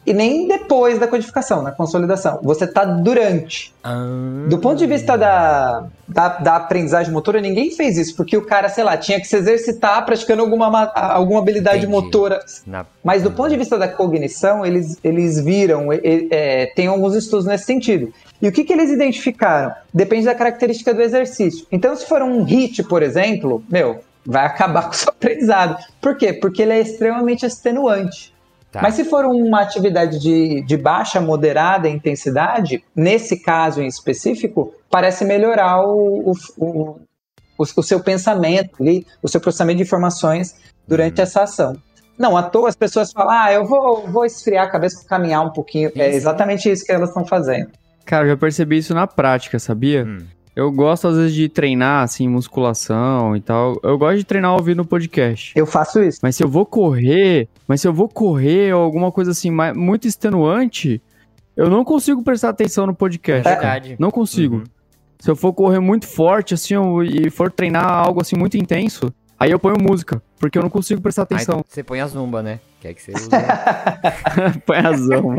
e nem depois da codificação, na consolidação. Você está durante. Ah. Do ponto de vista da, da, da aprendizagem motora, ninguém fez isso, porque o cara, sei lá, tinha que se exercitar praticando alguma, alguma habilidade Entendi. motora. Na... Mas do ponto de vista da cognição, eles, eles viram, é, é, tem alguns estudos nesse sentido. E o que, que eles identificaram? Depende da característica do exercício. Então, se for um hit, por exemplo, meu, vai acabar com o seu aprendizado. Por quê? Porque ele é extremamente extenuante. Tá. Mas se for uma atividade de, de baixa, moderada intensidade, nesse caso em específico, parece melhorar o, o, o, o seu pensamento, o seu processamento de informações durante hum. essa ação. Não, à toa as pessoas falam, ah, eu vou, vou esfriar a cabeça para caminhar um pouquinho. Isso. É exatamente isso que elas estão fazendo.
Cara, eu já percebi isso na prática, sabia? Hum. Eu gosto, às vezes, de treinar, assim, musculação e tal. Eu gosto de treinar ouvindo podcast.
Eu faço isso.
Mas se eu vou correr, mas se eu vou correr ou alguma coisa assim, muito extenuante, eu não consigo prestar atenção no podcast. É verdade. Não consigo. Uhum. Se eu for correr muito forte, assim, eu, e for treinar algo, assim, muito intenso, aí eu ponho música, porque eu não consigo prestar atenção.
Aí você põe a zumba, né? Quer que você use.
Põe a zumba.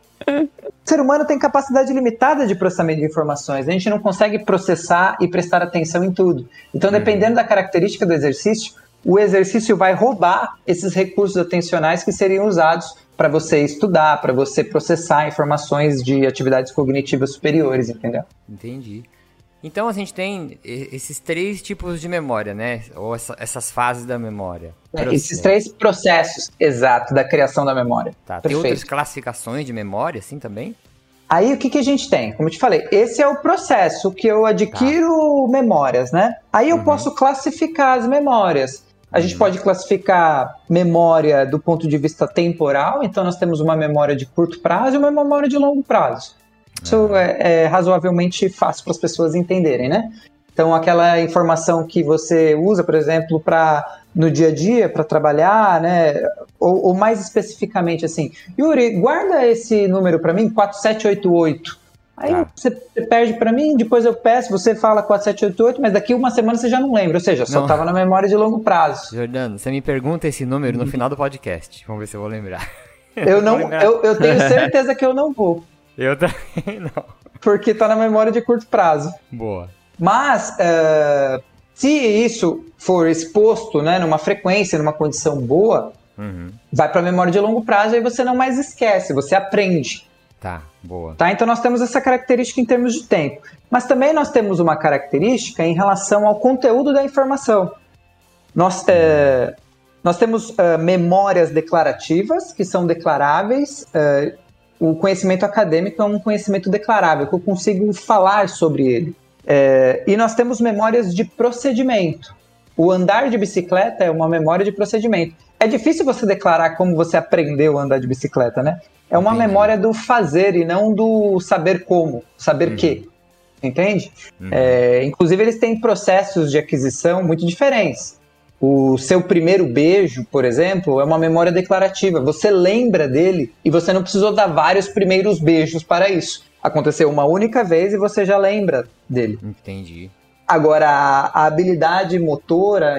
O ser humano tem capacidade limitada de processamento de informações. A gente não consegue processar e prestar atenção em tudo. Então, dependendo da característica do exercício, o exercício vai roubar esses recursos atencionais que seriam usados para você estudar, para você processar informações de atividades cognitivas superiores, entendeu?
Entendi. Então, a gente tem esses três tipos de memória, né? Ou essa, essas fases da memória.
É, esses três processos, exato, da criação da memória.
Tá. Tem outras classificações de memória, assim, também?
Aí, o que, que a gente tem? Como eu te falei, esse é o processo que eu adquiro tá. memórias, né? Aí eu uhum. posso classificar as memórias. A gente pode classificar memória do ponto de vista temporal. Então, nós temos uma memória de curto prazo e uma memória de longo prazo. Isso é, é razoavelmente fácil para as pessoas entenderem, né? Então, aquela informação que você usa, por exemplo, para no dia a dia, para trabalhar, né? Ou, ou mais especificamente assim, Yuri, guarda esse número para mim, quatro sete oito oito. Aí tá. você perde para mim, depois eu peço, você fala quatro sete oito oito, mas daqui uma semana você já não lembra. Ou seja, só estava na memória de longo prazo.
Jordano, você me pergunta esse número no final do podcast. Vamos ver se eu vou lembrar.
Eu, não, eu, eu tenho certeza que eu não vou.
Eu também não.
Porque tá na memória de curto prazo.
Boa.
Mas, uh, se isso for exposto, né, numa frequência, numa condição boa, uhum. vai para a memória de longo prazo e aí você não mais esquece, você aprende.
Tá, boa.
Tá? Então nós temos essa característica em termos de tempo. Mas também nós temos uma característica em relação ao conteúdo da informação. Nós, uh, nós temos uh, memórias declarativas, que são declaráveis. Uh, o conhecimento acadêmico é um conhecimento declarável, que eu consigo falar sobre ele. É, e nós temos memórias de procedimento. O andar de bicicleta é uma memória de procedimento. É difícil você declarar como você aprendeu a andar de bicicleta, né? É uma Entendi. memória do fazer e não do saber como, saber uhum. que. Entende? Uhum. É, inclusive, eles têm processos de aquisição muito diferentes. O seu primeiro beijo, por exemplo, é uma memória declarativa. Você lembra dele e você não precisou dar vários primeiros beijos para isso. Aconteceu uma única vez e você já lembra dele.
Entendi.
Agora, a, a habilidade motora,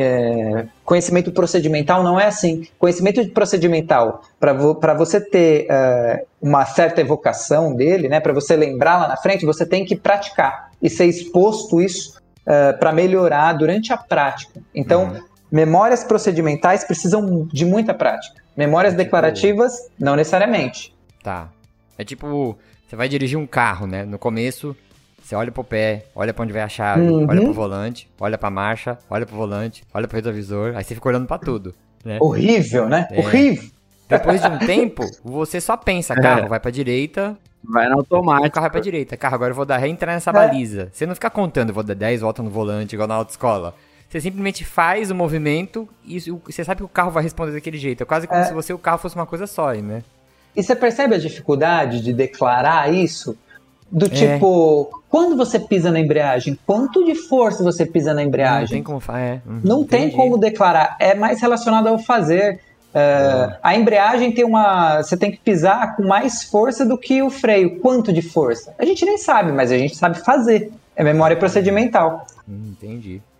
é, conhecimento procedimental não é assim. Conhecimento procedimental, para vo, para você ter é, uma certa evocação dele, né, para você lembrar lá na frente, você tem que praticar e ser exposto isso Uh, para melhorar durante a prática. Então, uhum. memórias procedimentais precisam de muita prática. Memórias é tipo... declarativas, não necessariamente.
Tá. É tipo, você vai dirigir um carro, né? No começo, você olha pro pé, olha pra onde vai a chave, uhum. olha pro volante, olha pra marcha, olha pro volante, olha pro retrovisor, aí você fica olhando pra tudo, né?
Horrível, né?
É.
Horrível.
Depois de um tempo, você só pensa, carro, é. vai pra direita...
Vai no automático.
O carro vai pra direita. Carro, agora eu vou dar ré e entrar nessa é. baliza. Você não fica contando, eu vou dar dez voltas no volante, igual na autoescola. Você simplesmente faz o movimento e você sabe que o carro vai responder daquele jeito. É quase como é. se você e o carro fosse uma coisa só, aí, né?
E você percebe a dificuldade de declarar isso? Do tipo, é. quando você pisa na embreagem, quanto de força você pisa na embreagem?
Não tem como falar, é. Uhum,
não entendi. tem como declarar. É mais relacionado ao fazer. Uh, a embreagem tem uma... Você tem que pisar com mais força do que o freio. Quanto de força? A gente nem sabe, mas a gente sabe fazer. É memória procedimental.
Hum, entendi.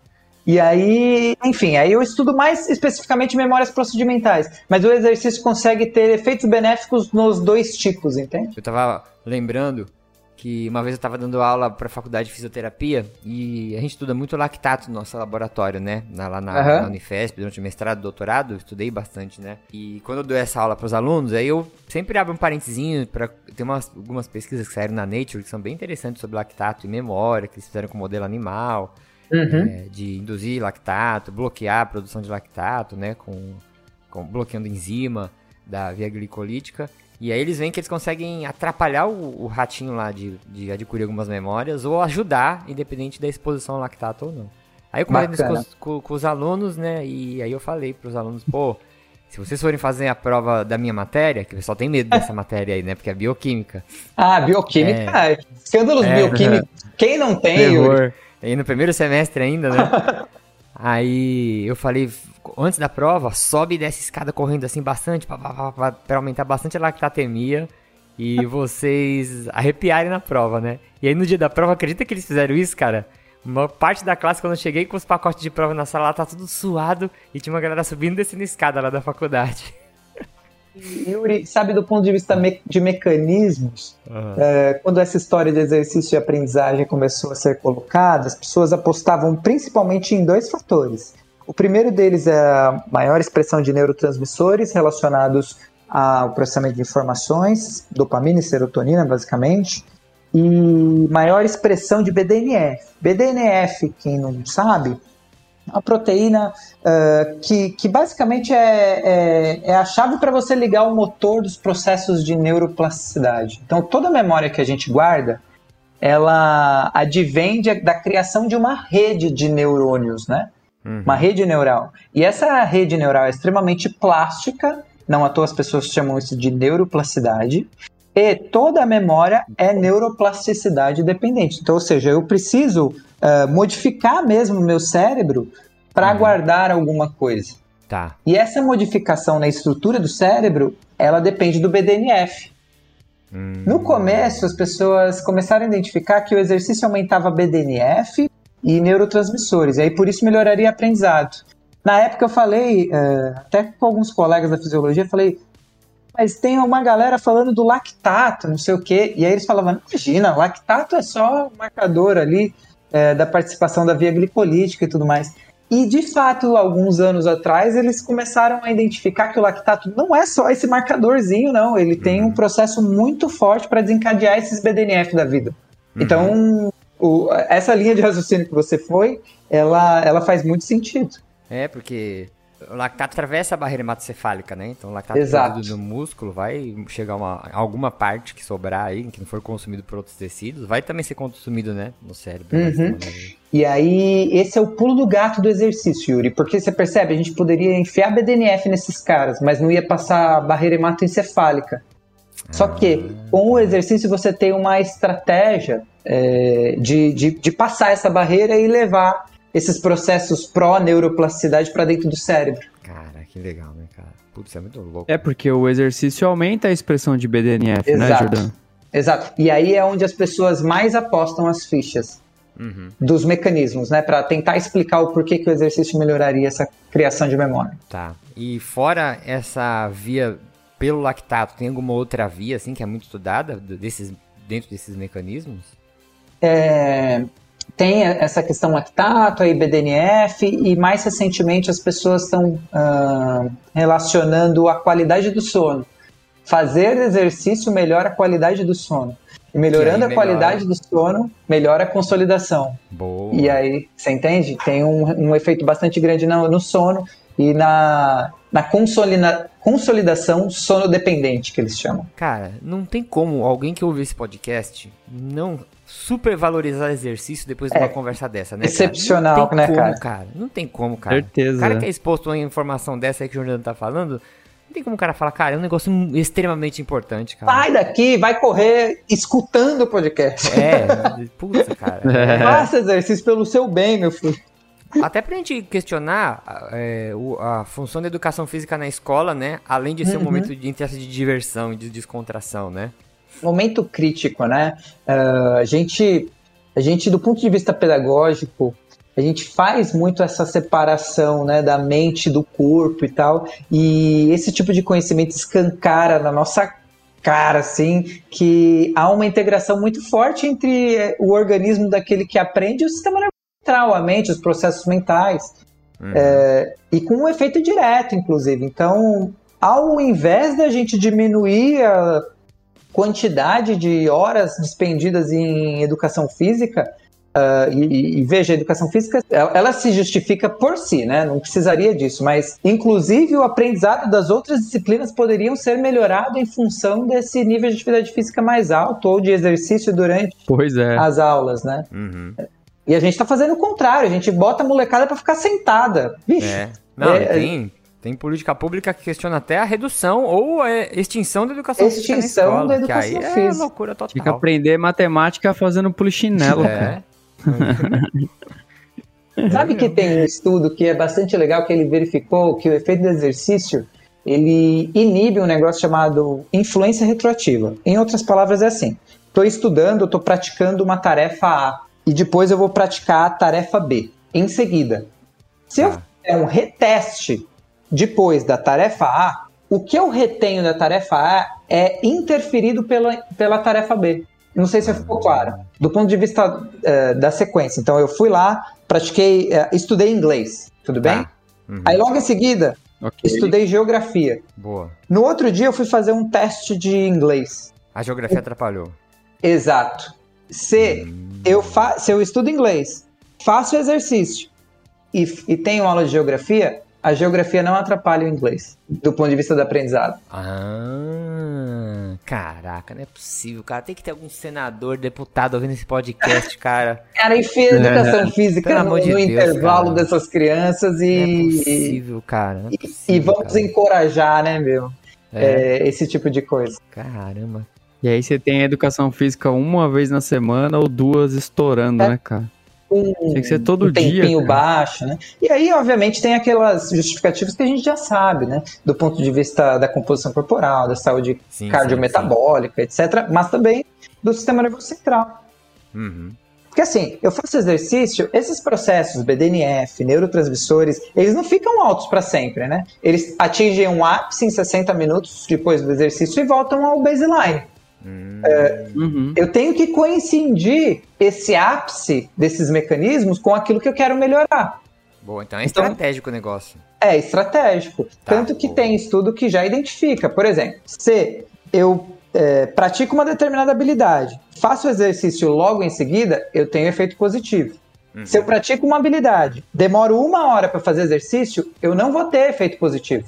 E aí, enfim, aí eu estudo mais especificamente memórias procedimentais. Mas o exercício consegue ter efeitos benéficos nos dois tipos, entende?
Eu tava lembrando que uma vez eu tava dando aula pra faculdade de fisioterapia e a gente estuda muito lactato no nosso laboratório, né? Lá na, uhum. na Unifesp, durante o mestrado, doutorado, eu estudei bastante, né? E quando eu dou essa aula pros alunos, aí eu sempre abro um parentezinho pra... Tem umas, algumas pesquisas que saíram na Nature que são bem interessantes sobre lactato e memória, que eles fizeram com modelo animal. Uhum. É, de induzir lactato, bloquear a produção de lactato, né, com, com bloqueando enzima da via glicolítica. E aí eles veem que eles conseguem atrapalhar o, o ratinho lá de, de adquirir algumas memórias ou ajudar, independente da exposição ao lactato ou não. Aí eu conversei com, com, com os alunos, né, e aí eu falei para os alunos, pô, se vocês forem fazer a prova da minha matéria, que o pessoal tem medo dessa matéria aí, né, porque é bioquímica.
Ah, bioquímica, é, escândalos é, bioquímicos, quem não tem, Yuri?
E no primeiro semestre ainda, né? Aí eu falei, antes da prova, sobe e desce escada correndo assim bastante, pra, pra, pra, pra aumentar bastante a lactatemia e vocês arrepiarem na prova, né? E aí no dia da prova, acredita que eles fizeram isso, cara? Uma parte da classe, quando eu cheguei com os pacotes de prova na sala, lá tá tudo suado e tinha uma galera subindo e descendo escada lá da faculdade.
Yuri, sabe, do ponto de vista me- de mecanismos, uhum. é, quando essa história de exercício e aprendizagem começou a ser colocada, as pessoas apostavam principalmente em dois fatores. O primeiro deles é a maior expressão de neurotransmissores relacionados ao processamento de informações, dopamina e serotonina, basicamente, e maior expressão de B D N F. B D N F, quem não sabe, uma proteína uh, que, que basicamente é, é, é a chave para você ligar o motor dos processos de neuroplasticidade. Então, toda a memória que a gente guarda, ela advém de, da criação de uma rede de neurônios, né? Uhum. Uma rede neural. E essa rede neural é extremamente plástica, não à toa as pessoas chamam isso de neuroplasticidade, e toda a memória é neuroplasticidade dependente. Então, ou seja, eu preciso uh, modificar mesmo o meu cérebro para uhum. guardar alguma coisa.
Tá.
E essa modificação na estrutura do cérebro, ela depende do B D N F. Hum. No começo, as pessoas começaram a identificar que o exercício aumentava B D N F e neurotransmissores, e aí por isso melhoraria o aprendizado. Na época eu falei, uh, até com alguns colegas da fisiologia, eu falei, mas tem uma galera falando do lactato, não sei o quê, e aí eles falavam, imagina, lactato é só um marcador ali é, da participação da via glicolítica e tudo mais. E, de fato, alguns anos atrás, eles começaram a identificar que o lactato não é só esse marcadorzinho, não, ele uhum. tem um processo muito forte para desencadear esses B D N F da vida. Uhum. Então, o, essa linha de raciocínio que você foi, ela, ela faz muito sentido.
É, porque o lactato atravessa a barreira hematocefálica, né? Então o lactato produzido no músculo vai chegar uma alguma parte que sobrar aí, que não for consumido por outros tecidos, vai também ser consumido, né, no cérebro.
Uhum. E aí, esse é o pulo do gato do exercício, Yuri, porque você percebe, a gente poderia enfiar B D N F nesses caras, mas não ia passar a barreira hematoencefálica. Só que, com o exercício, você tem uma estratégia é, de, de, de passar essa barreira e levar esses processos pró-neuroplasticidade para dentro do cérebro.
Cara, que legal, né, cara? Putz, é muito louco.
É porque o exercício aumenta a expressão de B D N F,
Exato.
né, Jordão?
Exato. E aí é onde as pessoas mais apostam as fichas uhum. dos mecanismos, né? Para tentar explicar o porquê que o exercício melhoraria essa criação de memória.
Tá. E fora essa via pelo lactato, tem alguma outra via, assim, que é muito estudada desses, dentro desses mecanismos?
É... Tem essa questão lactato, aí B D N F, e mais recentemente as pessoas estão uh, relacionando a qualidade do sono. Fazer exercício melhora a qualidade do sono. E melhorando a melhora. qualidade do sono, melhora a consolidação.
Boa.
E aí, você entende? Tem um, um efeito bastante grande no, no sono e na, na consolida, consolidação sono-dependente, que eles chamam.
Cara, não tem como alguém que ouve esse podcast não supervalorizar exercício depois de uma é, conversa dessa, né,
excepcional,
cara? Não tem
né,
como,
cara?
cara? Não tem como, cara.
Certeza.
O cara que é exposto a uma informação dessa aí que o Jordano tá falando, não tem como o cara falar, cara, é um negócio extremamente importante, cara.
Sai daqui, vai correr escutando o podcast.
É, puta, cara. É.
Faça exercício pelo seu bem, meu filho.
Até pra gente questionar é, o, a função da educação física na escola, né? Além de ser uhum. um momento de interesse de diversão e de descontração, né?
Momento crítico, né? Uh, a gente, a gente, do ponto de vista pedagógico, a gente faz muito essa separação, né, da mente do corpo e tal, e esse tipo de conhecimento escancara na nossa cara, assim, que há uma integração muito forte entre o organismo daquele que aprende e o sistema nervoso central, a mente, os processos mentais, uhum. é, e com um efeito direto, inclusive. Então, ao invés da gente diminuir a quantidade de horas despendidas em educação física, Uh, e, e veja, a educação física, ela, ela se justifica por si, né? Não precisaria disso, mas inclusive o aprendizado das outras disciplinas poderiam ser melhorado em função desse nível de atividade física mais alto ou de exercício durante
pois é.
as aulas, né?
Uhum.
E a gente tá fazendo o contrário, a gente bota a molecada pra ficar sentada. Vixe,
é. Não,
é,
tem... Tem política pública que questiona até a redução ou a extinção da educação
extinção
física na escola,
da educação
que aí
física.
é loucura total.
Tinha que aprender matemática fazendo polichinelo,
é.
cara.
Sabe que tem um estudo que é bastante legal, que ele verificou que o efeito do exercício, ele inibe um negócio chamado influência retroativa. Em outras palavras, é assim: estou estudando, estou praticando uma tarefa A e depois eu vou praticar a tarefa B em seguida. Se eu fizer um reteste depois da tarefa A, o que eu retenho da tarefa A é interferido pela, pela tarefa B. Não sei se ficou claro. Do ponto de vista uh, da sequência. Então, eu fui lá, pratiquei, uh, estudei inglês, tudo bem?
Ah, uhum.
Aí, logo em seguida, okay. estudei geografia.
Boa.
No outro dia, eu fui fazer um teste de inglês.
A geografia atrapalhou.
Exato. Se, hum. eu, fa- se eu estudo inglês, faço exercício e, e tenho aula de geografia, a geografia não atrapalha o inglês, do ponto de vista do aprendizado.
Ah, caraca, não é possível, cara. Tem que ter algum senador, deputado ouvindo esse podcast, cara.
Cara, enfia a educação é. física no,
de
no
Deus,
intervalo
cara.
dessas crianças e...
Não é possível, cara. Não é possível,
e, e vamos
cara.
encorajar, né, meu?
É.
É, esse tipo de coisa.
Caramba. E aí você tem a educação física uma vez na semana ou duas estourando, é. né, cara?
Um,
tem que ser todo
um
dia,
tempinho
cara.
baixo, né? E aí, obviamente, tem aquelas justificativas que a gente já sabe, né? Do ponto de vista da composição corporal, da saúde sim, cardiometabólica, sim, sim. etcétera. Mas também do sistema nervoso central.
Uhum.
Porque assim, eu faço exercício, esses processos, B D N F, neurotransmissores, eles não ficam altos para sempre, né? Eles atingem um ápice em sessenta minutos depois do exercício e voltam ao baseline.
Hum.
É,
uhum.
Eu tenho que coincidir esse ápice desses mecanismos com aquilo que eu quero melhorar.
Boa, então é estratégico então, o negócio.
É estratégico.
Tá,
Tanto que
boa.
tem estudo que já identifica. Por exemplo, se eu é, pratico uma determinada habilidade, faço o exercício logo em seguida, eu tenho efeito positivo. Uhum. Se eu pratico uma habilidade, demoro uma hora para fazer exercício, eu não vou ter efeito positivo.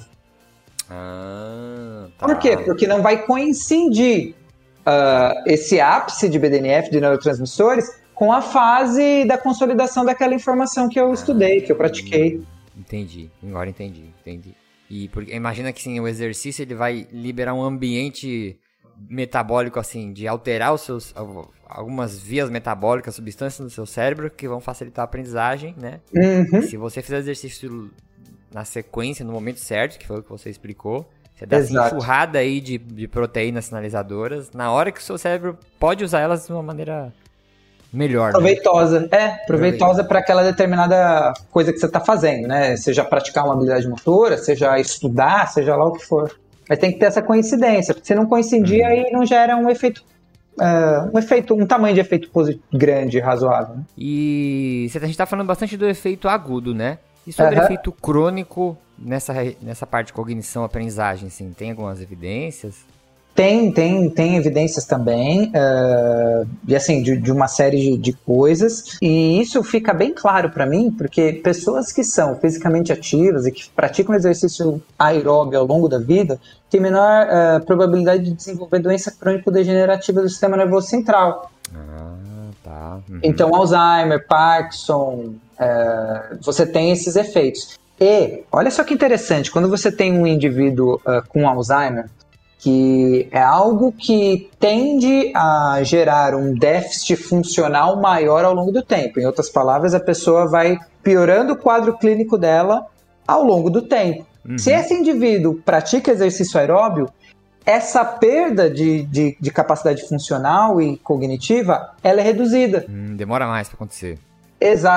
Ah, tá.
Por quê? Porque não vai coincidir Uh, esse ápice de B D N F, de neurotransmissores, com a fase da consolidação daquela informação que eu estudei, que eu pratiquei.
Entendi, agora entendi, entendi. E porque, imagina que sim, o exercício ele vai liberar um ambiente metabólico, assim, de alterar os seus, algumas vias metabólicas, substâncias no seu cérebro que vão facilitar a aprendizagem, né?
Uhum.
Se você fizer exercício na sequência, no momento certo, que foi o que você explicou, você dá essa enxurrada aí de, de proteínas sinalizadoras na hora que o seu cérebro pode usar elas de uma maneira melhor.
Proveitosa.
Né?
É, proveitosa para aquela determinada coisa que você está fazendo, né? Seja praticar uma habilidade motora, seja estudar, seja lá o que for. Mas tem que ter essa coincidência, porque se não coincidir, hum. aí não gera um efeito, uh, um efeito, um tamanho de efeito grande, razoável. Né?
E a gente está falando bastante do efeito agudo, né? E sobre
uhum.
efeito crônico nessa, nessa parte de cognição, aprendizagem, assim, tem algumas evidências?
Tem, tem, tem evidências também, uh, e assim, de, de uma série de, de coisas, e isso fica bem claro para mim, porque pessoas que são fisicamente ativas e que praticam exercício aeróbio ao longo da vida, têm menor uh, probabilidade de desenvolver doença crônico-degenerativa do sistema nervoso central.
Ah, tá. Uhum.
Então, Alzheimer, Parkinson, uh, você tem esses efeitos. E, olha só que interessante, quando você tem um indivíduo uh, com Alzheimer, que é algo que tende a gerar um déficit funcional maior ao longo do tempo. Em outras palavras, a pessoa vai piorando o quadro clínico dela ao longo do tempo. Uhum. Se esse indivíduo pratica exercício aeróbio, essa perda de, de, de capacidade funcional e cognitiva, ela é reduzida.
Hum, demora mais para acontecer.
Exato.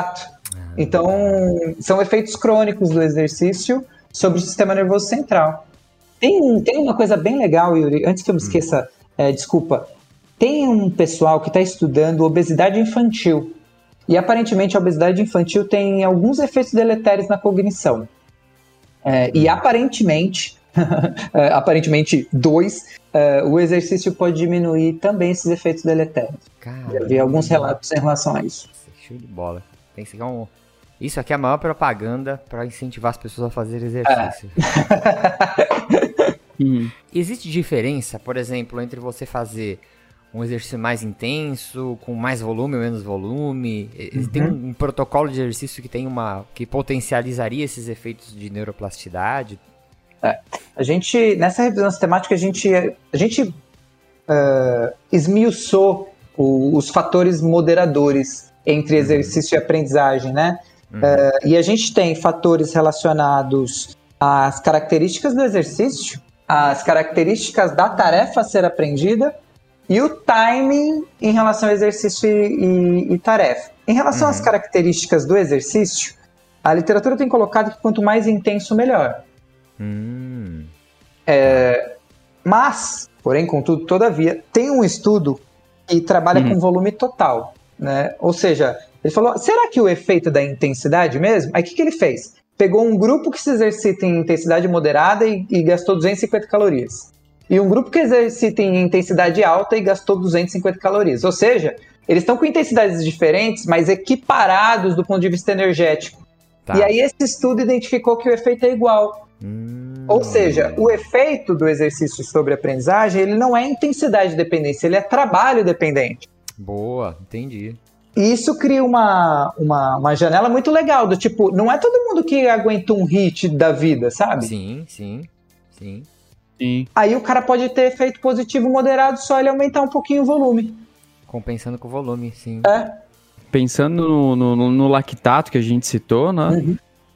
Então, são efeitos crônicos do exercício sobre o sistema nervoso central. Tem, tem uma coisa bem legal, Yuri, antes que eu me esqueça, hum. é, desculpa, tem um pessoal que está estudando obesidade infantil, e aparentemente a obesidade infantil tem alguns efeitos deletérios na cognição. É, e aparentemente, aparentemente dois, é, o exercício pode diminuir também esses efeitos deletérios. Caramba. Já vi alguns relatos em relação a isso.
Show de bola. Tem que ser um... Isso aqui é a maior propaganda para incentivar as pessoas a fazer exercício. É. hum. Existe diferença, por exemplo, entre você fazer um exercício mais intenso, com mais volume ou menos volume? Uhum. Tem um, um protocolo de exercício que tem uma que potencializaria esses efeitos de neuroplasticidade?
É. A gente, nessa revisão sistemática, a gente, a gente uh, esmiuçou o, os fatores moderadores entre exercício uhum. e aprendizagem, né? Uhum. Uh, e a gente tem fatores relacionados às características do exercício, às características da tarefa a ser aprendida e o timing em relação ao exercício e, e, e tarefa. Em relação uhum. às características do exercício, a literatura tem colocado que quanto mais intenso, melhor. Uhum. É, mas, porém, contudo, todavia, tem um estudo que trabalha uhum. com volume total, né? Ou seja, ele falou, será que o efeito da intensidade mesmo? Aí o que, que ele fez? Pegou um grupo que se exercita em intensidade moderada e, e gastou duzentas e cinquenta calorias. E um grupo que exercita em intensidade alta e gastou duzentas e cinquenta calorias. Ou seja, eles estão com intensidades diferentes, mas equiparados do ponto de vista energético. Tá. E aí esse estudo identificou que o efeito é igual. Hum. Ou seja, o efeito do exercício sobre a aprendizagem, ele não é intensidade dependente, ele é trabalho dependente.
Boa, entendi.
E isso cria uma, uma, uma janela muito legal, do tipo, não é todo mundo que aguenta um hit da vida, sabe?
Sim, sim, sim.
sim.
Aí o cara pode ter efeito positivo moderado, só ele aumentar um pouquinho o volume.
Compensando com o volume, sim.
É.
Pensando no, no, no lactato que a gente citou, né? Uhum.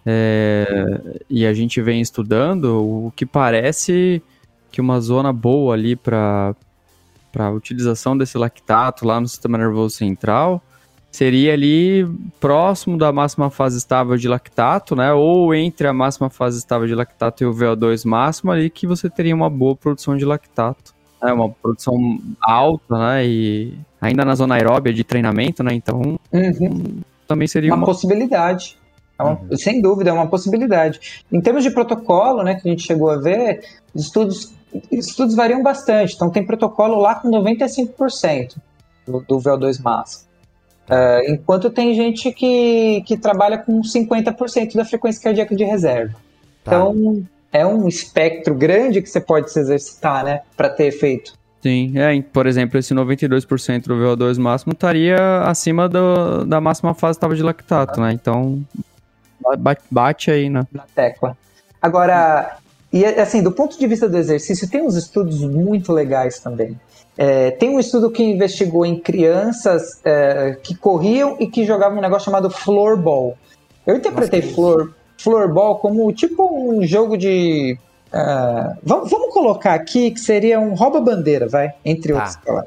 É, e a gente vem estudando, o que parece que uma zona boa ali para para a utilização desse lactato lá no sistema nervoso central seria ali próximo da máxima fase estável de lactato, né? Ou entre a máxima fase estável de lactato e o V O dois máximo ali, que você teria uma boa produção de lactato. É uma produção alta, né? E ainda na zona aeróbia de treinamento, né? Então,
uhum.
também seria
uma,
uma...
possibilidade. É uma, uhum. Sem dúvida, é uma possibilidade. Em termos de protocolo, né, que a gente chegou a ver, os estudos, estudos variam bastante. Então, tem protocolo lá com noventa e cinco por cento do, do V O dois máximo. Uh, enquanto tem gente que, que trabalha com cinquenta por cento da frequência cardíaca de reserva. Tá. Então, é um espectro grande que você pode se exercitar, né, para ter efeito.
Sim, é, por exemplo, esse noventa e dois por cento do V O dois máximo estaria acima do, da máxima fase estava de lactato, né? Então, bate, bate aí, né?
Na tecla. Agora, e assim, do ponto de vista do exercício, tem uns estudos muito legais também. É, tem um estudo que investigou em crianças é, que corriam e que jogavam um negócio chamado floorball. Eu interpretei Nossa, floor, floorball como tipo um jogo de... Uh, vamos, vamos colocar aqui que seria um rouba-bandeira, vai, entre outros.
Ah.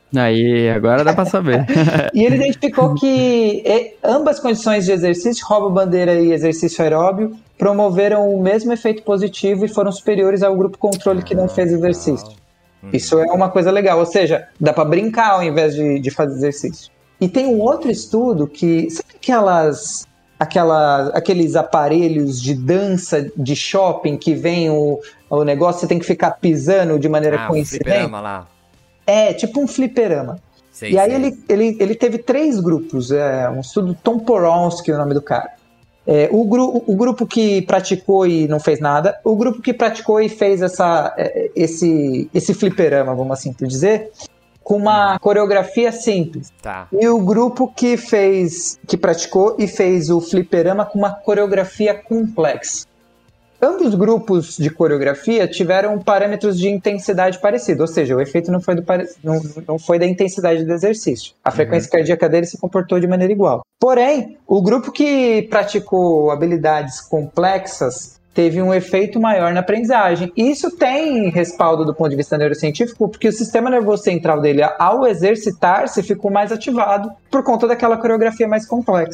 Aí, agora dá pra saber.
E ele identificou que e, ambas condições de exercício, rouba-bandeira e exercício aeróbio, promoveram o mesmo efeito positivo e foram superiores ao grupo controle que não fez exercício. Hum. Isso é uma coisa legal, ou seja, dá pra brincar ao invés de, de fazer exercício. E tem um outro estudo que, sabe aquelas... Aquela, aqueles aparelhos de dança de shopping que vem o, o negócio, você tem que ficar pisando de maneira
ah,
coincidente.
Um fliperama lá.
É, tipo um fliperama. Sei, e aí ele, ele, ele teve três grupos, é, um estudo Tom Poronsky, o nome do cara. É, o, gru, o grupo que praticou e não fez nada, o grupo que praticou e fez essa, esse, esse fliperama, vamos assim por dizer, com uma coreografia simples.
Tá.
E o grupo que fez, que praticou e fez o fliperama com uma coreografia complexa. Ambos grupos de coreografia tiveram parâmetros de intensidade parecidos, ou seja, o efeito não foi, do, não, não foi da intensidade do exercício. A frequência uhum. cardíaca dele se comportou de maneira igual. Porém, o grupo que praticou habilidades complexas teve um efeito maior na aprendizagem. E isso tem respaldo do ponto de vista neurocientífico, porque o sistema nervoso central dele, ao exercitar-se, ficou mais ativado por conta daquela coreografia mais complexa.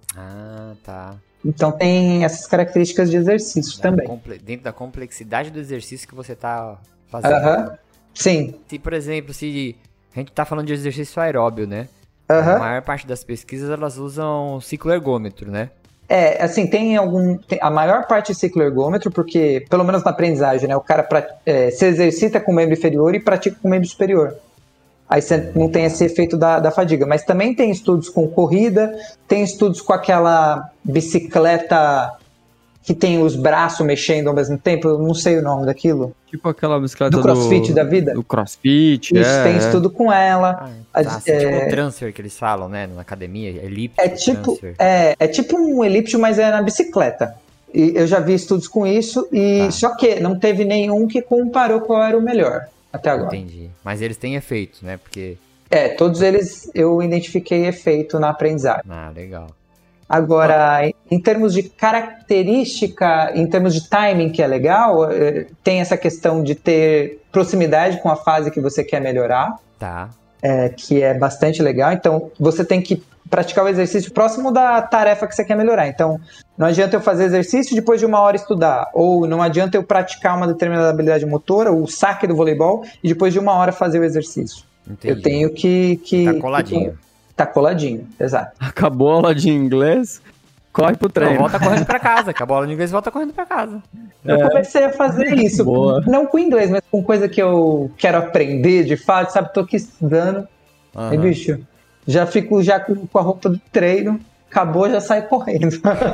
Ah, tá.
Então tem essas características de exercício
da
também.
Comple- dentro da complexidade do exercício que você tá fazendo.
Aham, uh-huh. Sim.
Se, por exemplo, se a gente tá falando de exercício aeróbio, né?
Uh-huh.
A maior parte das pesquisas, elas usam ciclo ergômetro, né?
É, assim, tem algum... Tem, a maior parte é ciclo ergômetro, porque, pelo menos na aprendizagem, né? O cara pra, é, se exercita com o membro inferior e pratica com o membro superior. Aí você não tem esse efeito da, da fadiga. Mas também tem estudos com corrida, tem estudos com aquela bicicleta que tem os braços mexendo ao mesmo tempo, eu não sei o nome daquilo.
Tipo aquela bicicleta
do CrossFit
do,
da vida?
Do CrossFit,
Isso,
é,
tem
é.
estudo com ela.
Ah, tá, assim,
é,
tipo o transfer que eles falam, né, na academia, elíptico,
é tipo,
transfer.
é, é tipo um elíptico, mas é na bicicleta. E eu já vi estudos com isso, e
Tá.
só que não teve nenhum que comparou qual era o melhor até agora.
Entendi. Mas eles têm efeitos, né, porque...
É, todos eles eu identifiquei efeito na aprendizagem.
Ah, legal.
Agora, em, em termos de característica, em termos de timing, que é legal, é, tem essa questão de ter proximidade com a fase que você quer melhorar,
Tá.
é, que é bastante legal. Então, você tem que praticar o exercício próximo da tarefa que você quer melhorar. Então, não adianta eu fazer exercício e depois de uma hora estudar, ou não adianta eu praticar uma determinada habilidade motora, o saque do voleibol, e depois de uma hora fazer o exercício.
Entendi.
Eu tenho que... que
Tá coladinho.
Que, tá coladinho, exato.
Acabou a aula de inglês, corre pro treino.
Não, volta correndo pra casa. Acabou a aula de inglês, volta correndo pra casa.
Eu
É.
comecei a fazer isso,
Boa.
não com inglês, mas com coisa que eu quero aprender de fato, sabe? Tô aqui estudando,
Uhum.
e bicho, já fico já com, com a roupa do treino, acabou, já sai correndo.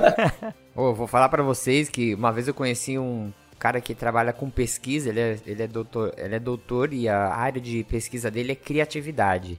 Ô, vou falar pra vocês que uma vez eu conheci um cara que trabalha com pesquisa, ele é, ele é doutor, ele é doutor e a área de pesquisa dele é criatividade.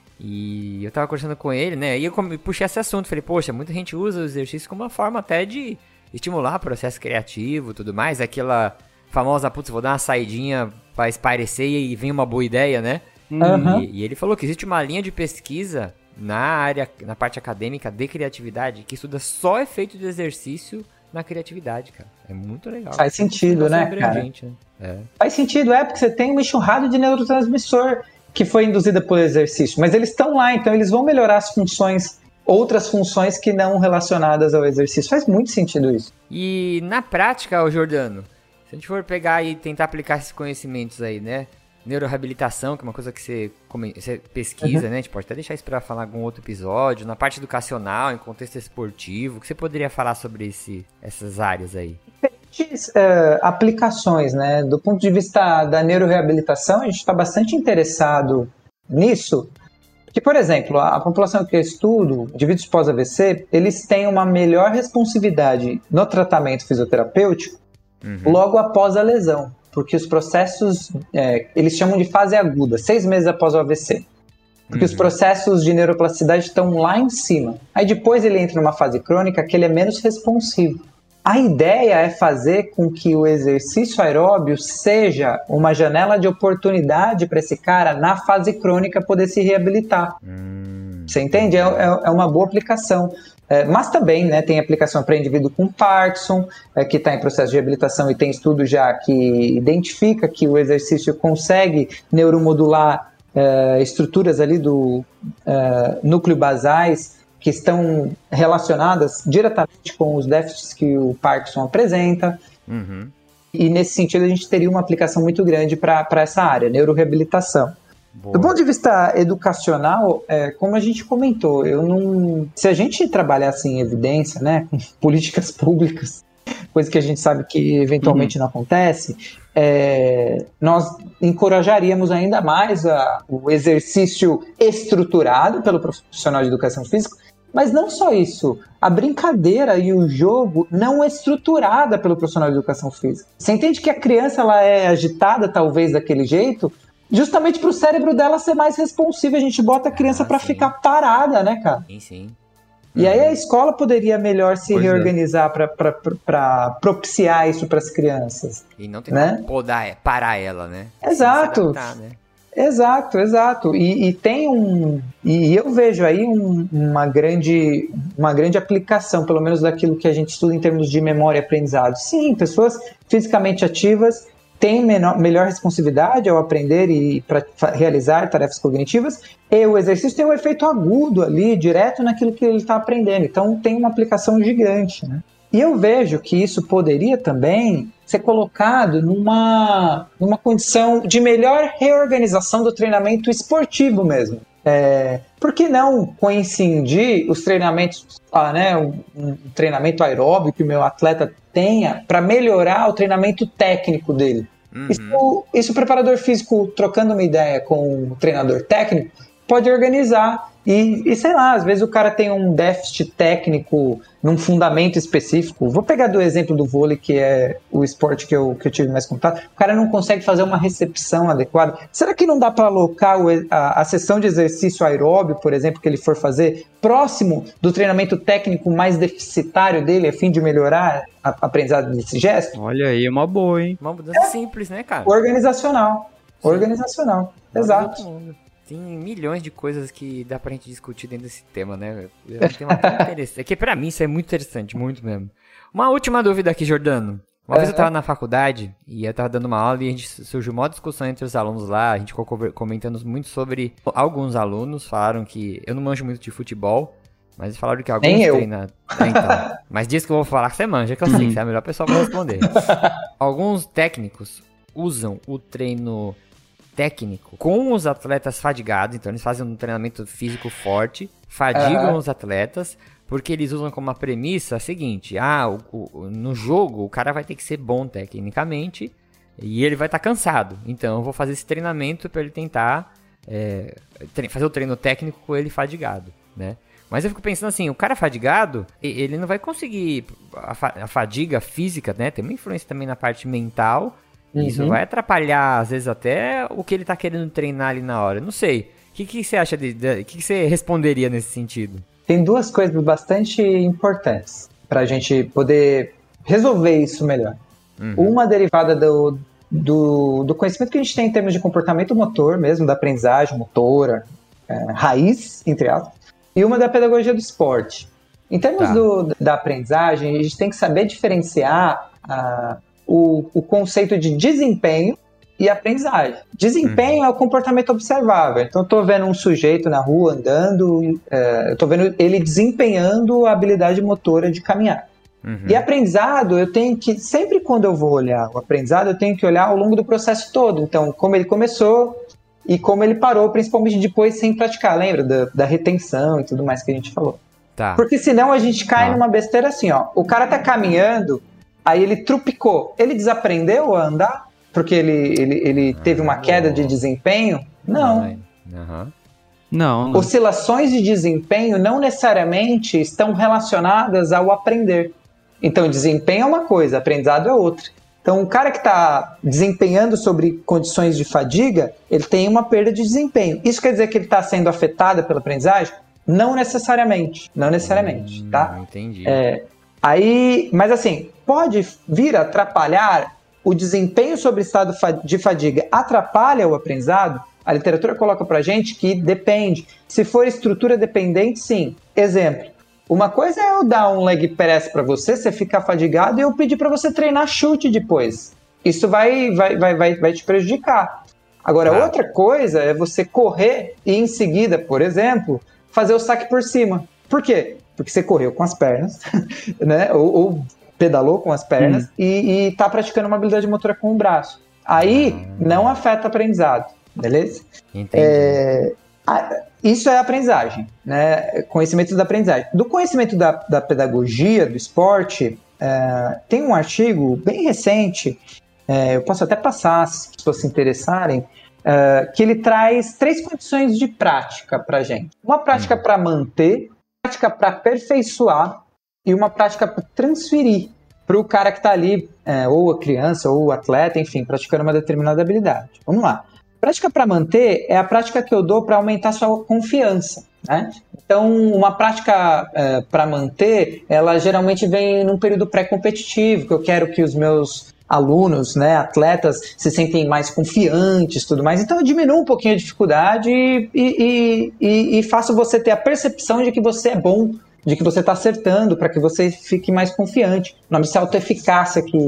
E eu tava conversando com ele, né, e eu come- puxei esse assunto, falei, poxa, muita gente usa o exercício como uma forma até de estimular o processo criativo e tudo mais, aquela famosa, putz, vou dar uma saidinha pra espairecer e vem uma boa ideia, né?
Uhum.
E, e ele falou que existe uma linha de pesquisa na área, na parte acadêmica de criatividade, que estuda só efeito de exercício na criatividade, cara. É muito legal.
Faz sentido, né, cara?
Abrangente, né? É.
Faz sentido, é, porque você tem uma enxurrada de neurotransmissor que foi induzida pelo exercício, mas eles estão lá, então eles vão melhorar as funções, outras funções que não relacionadas ao exercício. Faz muito sentido isso.
E na prática, ô Jordano, se a gente for pegar e tentar aplicar esses conhecimentos aí, né? Neuroreabilitação, que é uma coisa que você, come- você pesquisa,
Uhum.
né? A gente pode até deixar isso pra falar em algum outro episódio. Na parte educacional, em contexto esportivo, o que você poderia falar sobre esse, essas áreas aí?
Diferentes, eh, aplicações, né? Do ponto de vista da neuroreabilitação, a gente está bastante interessado nisso. Que, por exemplo, a, a população que eu estudo, indivíduos pós-A V C, eles têm uma melhor responsividade no tratamento fisioterapêutico
Uhum.
logo após a lesão. Porque os processos, é, eles chamam de fase aguda, seis meses após o A V C. Porque
Uhum.
os processos de neuroplasticidade estão lá em cima. Aí depois ele entra numa fase crônica que ele é menos responsivo. A ideia é fazer com que o exercício aeróbio seja uma janela de oportunidade para esse cara, na fase crônica, poder se reabilitar.
Hum.
Você entende? É, é- é uma boa aplicação. É, mas também, né, tem aplicação para indivíduo com Parkinson, é, que está em processo de reabilitação, e tem estudo já que identifica que o exercício consegue neuromodular é, estruturas ali do é, núcleo basais que estão relacionadas diretamente com os déficits que o Parkinson apresenta.
Uhum.
E nesse sentido a gente teria uma aplicação muito grande para essa área, neuroreabilitação.
Boa.
Do ponto de vista educacional, é, como a gente comentou, eu não, se a gente trabalhasse em evidência, né, com políticas públicas, coisa que a gente sabe que eventualmente não acontece, é, nós encorajaríamos ainda mais a, o exercício estruturado pelo profissional de educação física, mas não só isso, a brincadeira e o jogo não estruturada pelo profissional de educação física. Você entende que a criança ela é agitada talvez daquele jeito, justamente para o cérebro dela ser mais responsivo. A gente bota a criança
Ah,
para
sim.
ficar parada, né, cara?
Sim, sim.
E aí a escola poderia melhor se
Pois é.
reorganizar para propiciar isso para as crianças.
E não tentar
Né?
podar, parar ela, né?
Exato.
Se adaptar, né?
Exato, exato. E, e tem um. E eu vejo aí um- uma, grande, uma grande aplicação, pelo menos daquilo que a gente estuda em termos de memória e aprendizado. Sim, pessoas fisicamente ativas tem menor, melhor responsividade ao aprender e para realizar tarefas cognitivas, e o exercício tem um efeito agudo ali, direto naquilo que ele está aprendendo. Então tem uma aplicação gigante, né? E eu vejo que isso poderia também ser colocado numa, numa condição de melhor reorganização do treinamento esportivo mesmo. É, por que não coincidir os treinamentos, ah, né, um, um treinamento aeróbico que o meu atleta tenha para melhorar o treinamento técnico dele? Uhum. Isso, isso o preparador físico, trocando uma ideia com o treinador técnico, pode organizar. E, e sei lá, às vezes o cara tem um déficit técnico num fundamento específico. Vou pegar do exemplo do vôlei, que é o esporte que eu, que eu tive mais contato. O cara não consegue fazer uma recepção adequada. Será que não dá para alocar o, a, a sessão de exercício aeróbio, por exemplo, que ele for fazer, próximo do treinamento técnico mais deficitário dele, a fim de melhorar a, a aprendizado desse gesto?
Olha aí, é uma boa, hein?
Uma mudança é. simples, né, cara?
Organizacional. Sim. Organizacional. Sim. Exato.
Tem milhões de coisas que dá pra gente discutir dentro desse tema, né? É um tema tão interessante. É que pra mim isso é muito interessante, muito mesmo. Uma última dúvida aqui, Jordano. Uma uhum. vez eu tava na faculdade e eu tava dando uma aula e a gente surgiu uma discussão entre os alunos lá. A gente ficou comentando muito sobre... Alguns alunos falaram que... Eu não manjo muito de futebol, mas falaram que alguns treinadores... É, então. Mas diz que eu vou falar que você manja, que eu sei que você é a melhor pessoa pra responder. Alguns técnicos usam o treino... técnico com os atletas fadigados, então eles fazem um treinamento físico forte, fadigam uhum. os atletas, porque eles usam como uma premissa a seguinte: ah, o, o, no jogo o cara vai ter que ser bom tecnicamente e ele vai estar tá cansado, então eu vou fazer esse treinamento para ele tentar é, fazer o treino técnico com ele fadigado, né? Mas eu fico pensando assim, o cara fadigado, ele não vai conseguir, a, fa, a fadiga física, né, tem uma influência também na parte mental. Isso uhum. vai atrapalhar, às vezes, até o que ele tá querendo treinar ali na hora. Não sei. O que, que você acha? De, de, o que, que você responderia nesse sentido?
Tem duas coisas bastante importantes pra gente poder resolver isso melhor. Uhum. Uma derivada do, do, do conhecimento que a gente tem em termos de comportamento motor mesmo, da aprendizagem motora, é, raiz, entre aspas, e uma da pedagogia do esporte. Em termos tá. do, da aprendizagem, a gente tem que saber diferenciar a O, o conceito de desempenho e aprendizagem. Desempenho uhum. é o comportamento observável. Então, eu estou vendo um sujeito na rua andando, é, eu estou vendo ele desempenhando a habilidade motora de caminhar. Uhum. E aprendizado, eu tenho que, sempre quando eu vou olhar o aprendizado, eu tenho que olhar ao longo do processo todo. Então, como ele começou e como ele parou, principalmente depois sem praticar. Lembra da, da retenção e tudo mais que a gente falou. Tá. Porque senão a gente cai ah. numa besteira assim, ó. O cara tá caminhando... Aí ele trupicou. Ele desaprendeu a andar? Porque ele, ele, ele teve uma queda de desempenho? Não.
Uhum. Não, não.
Oscilações de desempenho não necessariamente estão relacionadas ao aprender. Então, desempenho é uma coisa, aprendizado é outra. Então, o cara que está desempenhando sobre condições de fadiga, ele tem uma perda de desempenho. Isso quer dizer que ele está sendo afetado pela aprendizagem? Não necessariamente. Não necessariamente, hum, tá?
Entendi.
É, aí, mas assim... pode vir a atrapalhar o desempenho sobre estado de fadiga, atrapalha o aprendizado? A literatura coloca pra gente que depende. Se for estrutura dependente, sim. Exemplo, uma coisa é eu dar um leg press pra você, você ficar fadigado e eu pedir pra você treinar chute depois. Isso vai, vai, vai, vai, vai te prejudicar. Agora, ah. outra coisa é você correr e em seguida, por exemplo, fazer o saque por cima. Por quê? Porque você correu com as pernas, né? Ou... ou pedalou com as pernas hum. e está praticando uma habilidade motora com o braço. Aí hum. não afeta o aprendizado, beleza?
Entendi.
É, a, isso é aprendizagem, né? Conhecimento da aprendizagem. Do conhecimento da, da pedagogia, do esporte, é, tem um artigo bem recente, é, eu posso até passar se as pessoas se interessarem, é, que ele traz três condições de prática para a gente. Uma prática hum. para manter, prática para aperfeiçoar, e uma prática para transferir para o cara que está ali, é, ou a criança, ou o atleta, enfim, praticando uma determinada habilidade. Vamos lá. Prática para manter é a prática que eu dou para aumentar sua confiança, né? Então, uma prática é, para manter, ela geralmente vem num período pré-competitivo, que eu quero que os meus alunos, né, atletas, se sentem mais confiantes e tudo mais. Então, eu diminuo um pouquinho a dificuldade e, e, e, e faço você ter a percepção de que você é bom, de que você está acertando, para que você fique mais confiante. O nome disso é autoeficácia, que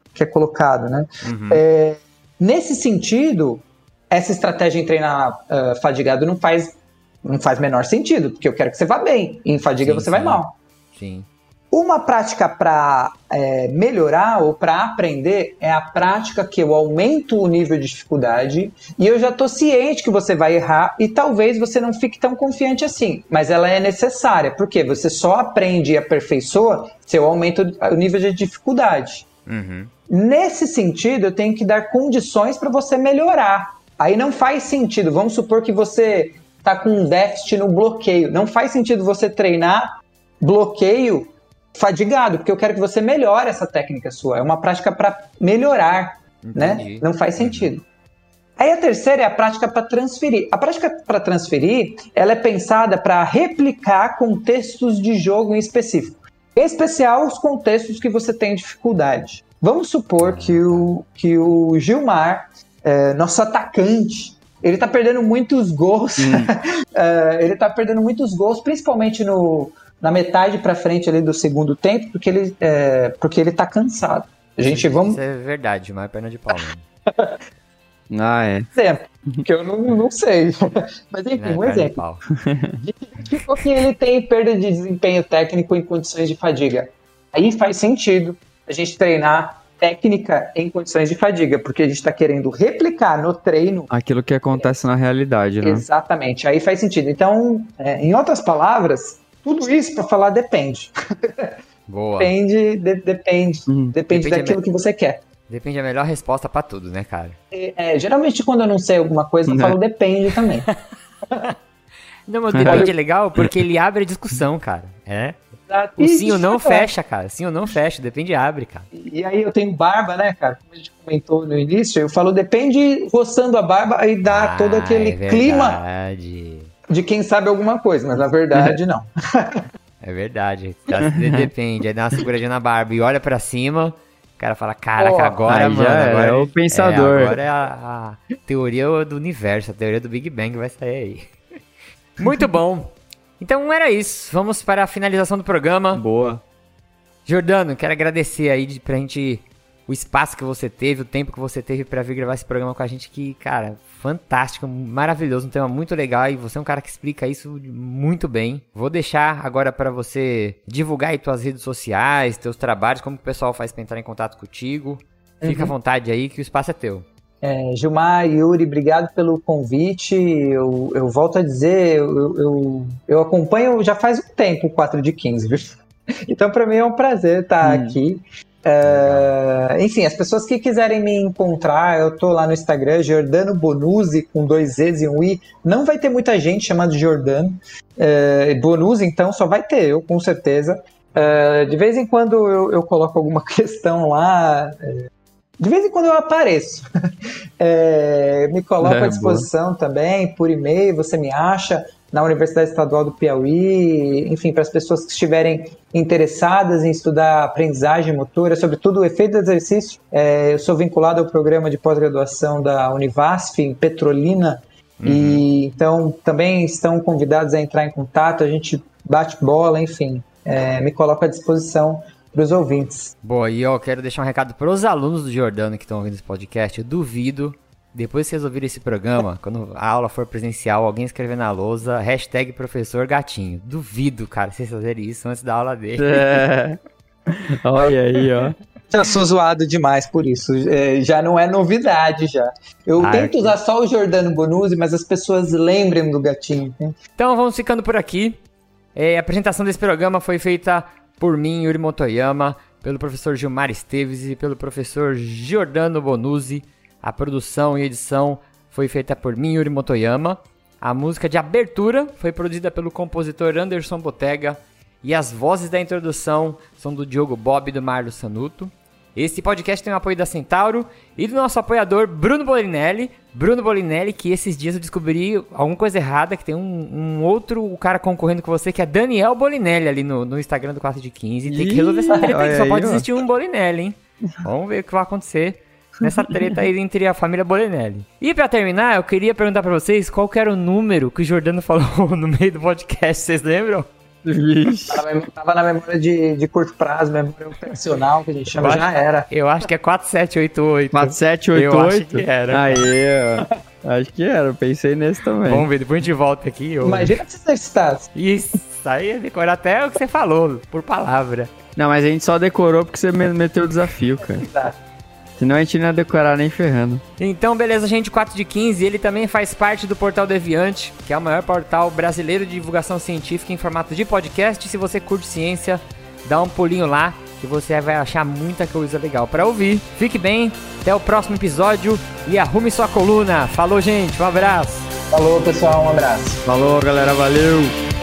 que é colocado, né? Uhum. É, nesse sentido, essa estratégia em treinar uh, fadigado não faz, não faz menor sentido, porque eu quero que você vá bem, e em fadiga sim, você sim. vai mal.
Sim.
Uma prática para é, melhorar ou para aprender é a prática que eu aumento o nível de dificuldade e eu já estou ciente que você vai errar e talvez você não fique tão confiante assim, mas ela é necessária, porque você só aprende e aperfeiçoa se eu aumento o nível de dificuldade.
Uhum.
Nesse sentido, eu tenho que dar condições para você melhorar. Aí não faz sentido, vamos supor que você está com um déficit no bloqueio, não faz sentido você treinar bloqueio fadigado, porque eu quero que você melhore essa técnica sua. É uma prática para melhorar,
Entendi.
né? Não faz sentido. Uhum. Aí a terceira é a prática para transferir. A prática para transferir, ela é pensada para replicar contextos de jogo em específico. Em especial, os contextos que você tem dificuldade. Vamos supor que o, que o Gilmar, é, nosso atacante, ele tá perdendo muitos gols. Hum. é, ele tá perdendo muitos gols, principalmente no... na metade para frente ali do segundo tempo, porque ele, é, porque ele tá cansado. A gente
Isso
vamos...
é verdade, mas é perna de pau mesmo.
Ah, é.
Exemplo, que eu não, não sei. Mas enfim,
é,
um exemplo. Tipo que ele tem perda de desempenho técnico em condições de fadiga. Aí faz sentido a gente treinar técnica em condições de fadiga, porque a gente está querendo replicar no treino...
aquilo que acontece é, na realidade, né?
Exatamente, aí faz sentido. Então, é, em outras palavras... Tudo isso para falar depende.
Boa.
Depende, de, depende. Hum. Depende, depende daquilo me... que você quer.
Depende da melhor resposta para tudo, né, cara?
É, é, geralmente quando eu não sei alguma coisa, eu não. falo depende também.
Não, mas depende é legal porque ele abre a discussão, cara. É. Exato. O sim ou não fecha, cara. Sim ou não fecha, depende abre, cara.
E, e aí eu tenho barba, né, cara? Como a gente comentou no início, eu falo depende roçando a barba, aí dá ah, todo aquele
é
clima de quem sabe alguma coisa, mas na verdade não.
É verdade. Depende. Aí dá uma seguradinha na barba e olha pra cima, o cara fala, caraca, oh, agora, mano, agora
é o pensador.
É, agora é a, a teoria do universo, a teoria do Big Bang vai sair aí. Muito bom. Então era isso. Vamos para a finalização do programa.
Boa.
Jordano, quero agradecer aí pra gente o espaço que você teve, o tempo que você teve pra vir gravar esse programa com a gente, que, cara, fantástico, maravilhoso, um tema muito legal, e você é um cara que explica isso muito bem. Vou deixar agora pra você divulgar aí tuas redes sociais, teus trabalhos, como o pessoal faz pra entrar em contato contigo. Fica uhum. à vontade aí, que o espaço é teu.
É, Gilmar, Yuri, obrigado pelo convite. Eu, eu volto a dizer, eu, eu, eu acompanho já faz um tempo o quatro de quinze, viu? Então, para mim é um prazer estar hum. aqui. Uh, enfim, as pessoas que quiserem me encontrar, eu tô lá no Instagram, Giordano Bonuzzi, com dois Z's e um I. Não vai ter muita gente chamada Giordano. Uh, Bonuzzi, então, só vai ter eu, com certeza. Uh, de vez em quando eu, eu coloco alguma questão lá. Uh, de vez em quando eu apareço. uh, me coloco é, à disposição boa. Também, por e-mail, você me acha. Na Universidade Estadual do Piauí, enfim, para as pessoas que estiverem interessadas em estudar aprendizagem motora, sobretudo o efeito do exercício. É, eu sou vinculado ao programa de pós-graduação da Univasf, em Petrolina, uhum. e então também estão convidados a entrar em contato, a gente bate bola, enfim, é, me coloco à disposição para os ouvintes.
Boa, e eu quero deixar um recado para os alunos do Giordano que estão ouvindo esse podcast. Eu duvido, depois que vocês ouvirem esse programa, quando a aula for presencial, alguém escrever na lousa, hashtag professor gatinho. Duvido, cara, vocês fazerem isso antes da aula dele.
É. Olha aí, ó.
Já sou zoado demais por isso, é, já não é novidade já. Eu ah, tento usar só o Giordano Bonuzzi, mas as pessoas lembram do gatinho. Né?
Então vamos ficando por aqui. É, a apresentação desse programa foi feita por mim, Yuri Motoyama, pelo professor Gilmar Esteves e pelo professor Giordano Bonuzzi. A produção e edição foi feita por mim, Yuri Motoyama. A música de abertura foi produzida pelo compositor Anderson Botega. E as vozes da introdução são do Diogo Bob e do Marlos Sanuto. Esse podcast tem o apoio da Centauro e do nosso apoiador Bruno Bolinelli. Bruno Bolinelli, que esses dias eu descobri alguma coisa errada, que tem um, um outro cara concorrendo com você, que é Daniel Bolinelli ali no, no Instagram do quatro de quinze. Tem que resolver essa treta aí, só pode existir um Bolinelli, hein? Vamos ver o que vai acontecer nessa treta aí entre a família Bolinelli. E pra terminar, eu queria perguntar pra vocês qual que era o número que o Giordano falou no meio do podcast, vocês lembram?
Vixe.
Tava, tava na memória de, de curto prazo, memória operacional, que a gente chama, já era.
Eu acho que é quatro sete oito oito.
quatro sete oito oito?
Eu acho que era.
Aí, ó. Acho que era, eu pensei nesse também.
Vamos ver, depois a gente volta aqui. Eu...
Imagina se você exercitasse.
Isso, aí é decorar até o que você falou, por palavra.
Não, mas a gente só decorou porque você meteu o desafio, cara.
Tá.
Senão a gente não ia decorar nem ferrando.
Então, beleza, gente, quatro de quinze, ele também faz parte do Portal Deviante, que é o maior portal brasileiro de divulgação científica em formato de podcast. Se você curte ciência, dá um pulinho lá, que você vai achar muita coisa legal pra ouvir. Fique bem, até o próximo episódio e arrume sua coluna. Falou, gente, um abraço.
Falou, pessoal, um abraço.
Falou, galera, valeu.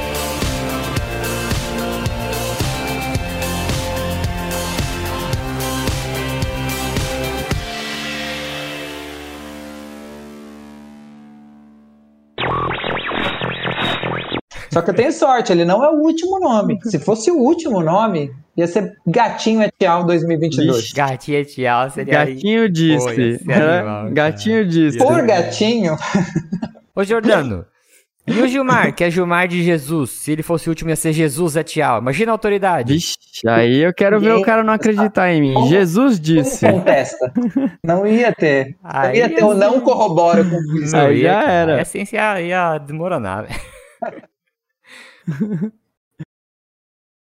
Só que eu tenho sorte, ele não é o último nome. Se fosse o último nome, ia ser Gatinho Etial dois mil e vinte e dois.
Ixi, Gatinho Etial seria...
Gatinho aí... disse. Pô, animal, Gatinho disse.
Por Gatinho.
Ô, Jordano, e o Gilmar, que é Gilmar de Jesus? Se ele fosse o último, ia ser Jesus Etial. Imagina a autoridade.
Vixe, aí eu quero ver o cara não acreditar em mim. Como, Jesus disse.
Como contesta? Não ia ter. Aí não ia ter, eu assim... não corroboro com isso.
Não, aí já era. A ciência ia, ia desmoronar, velho.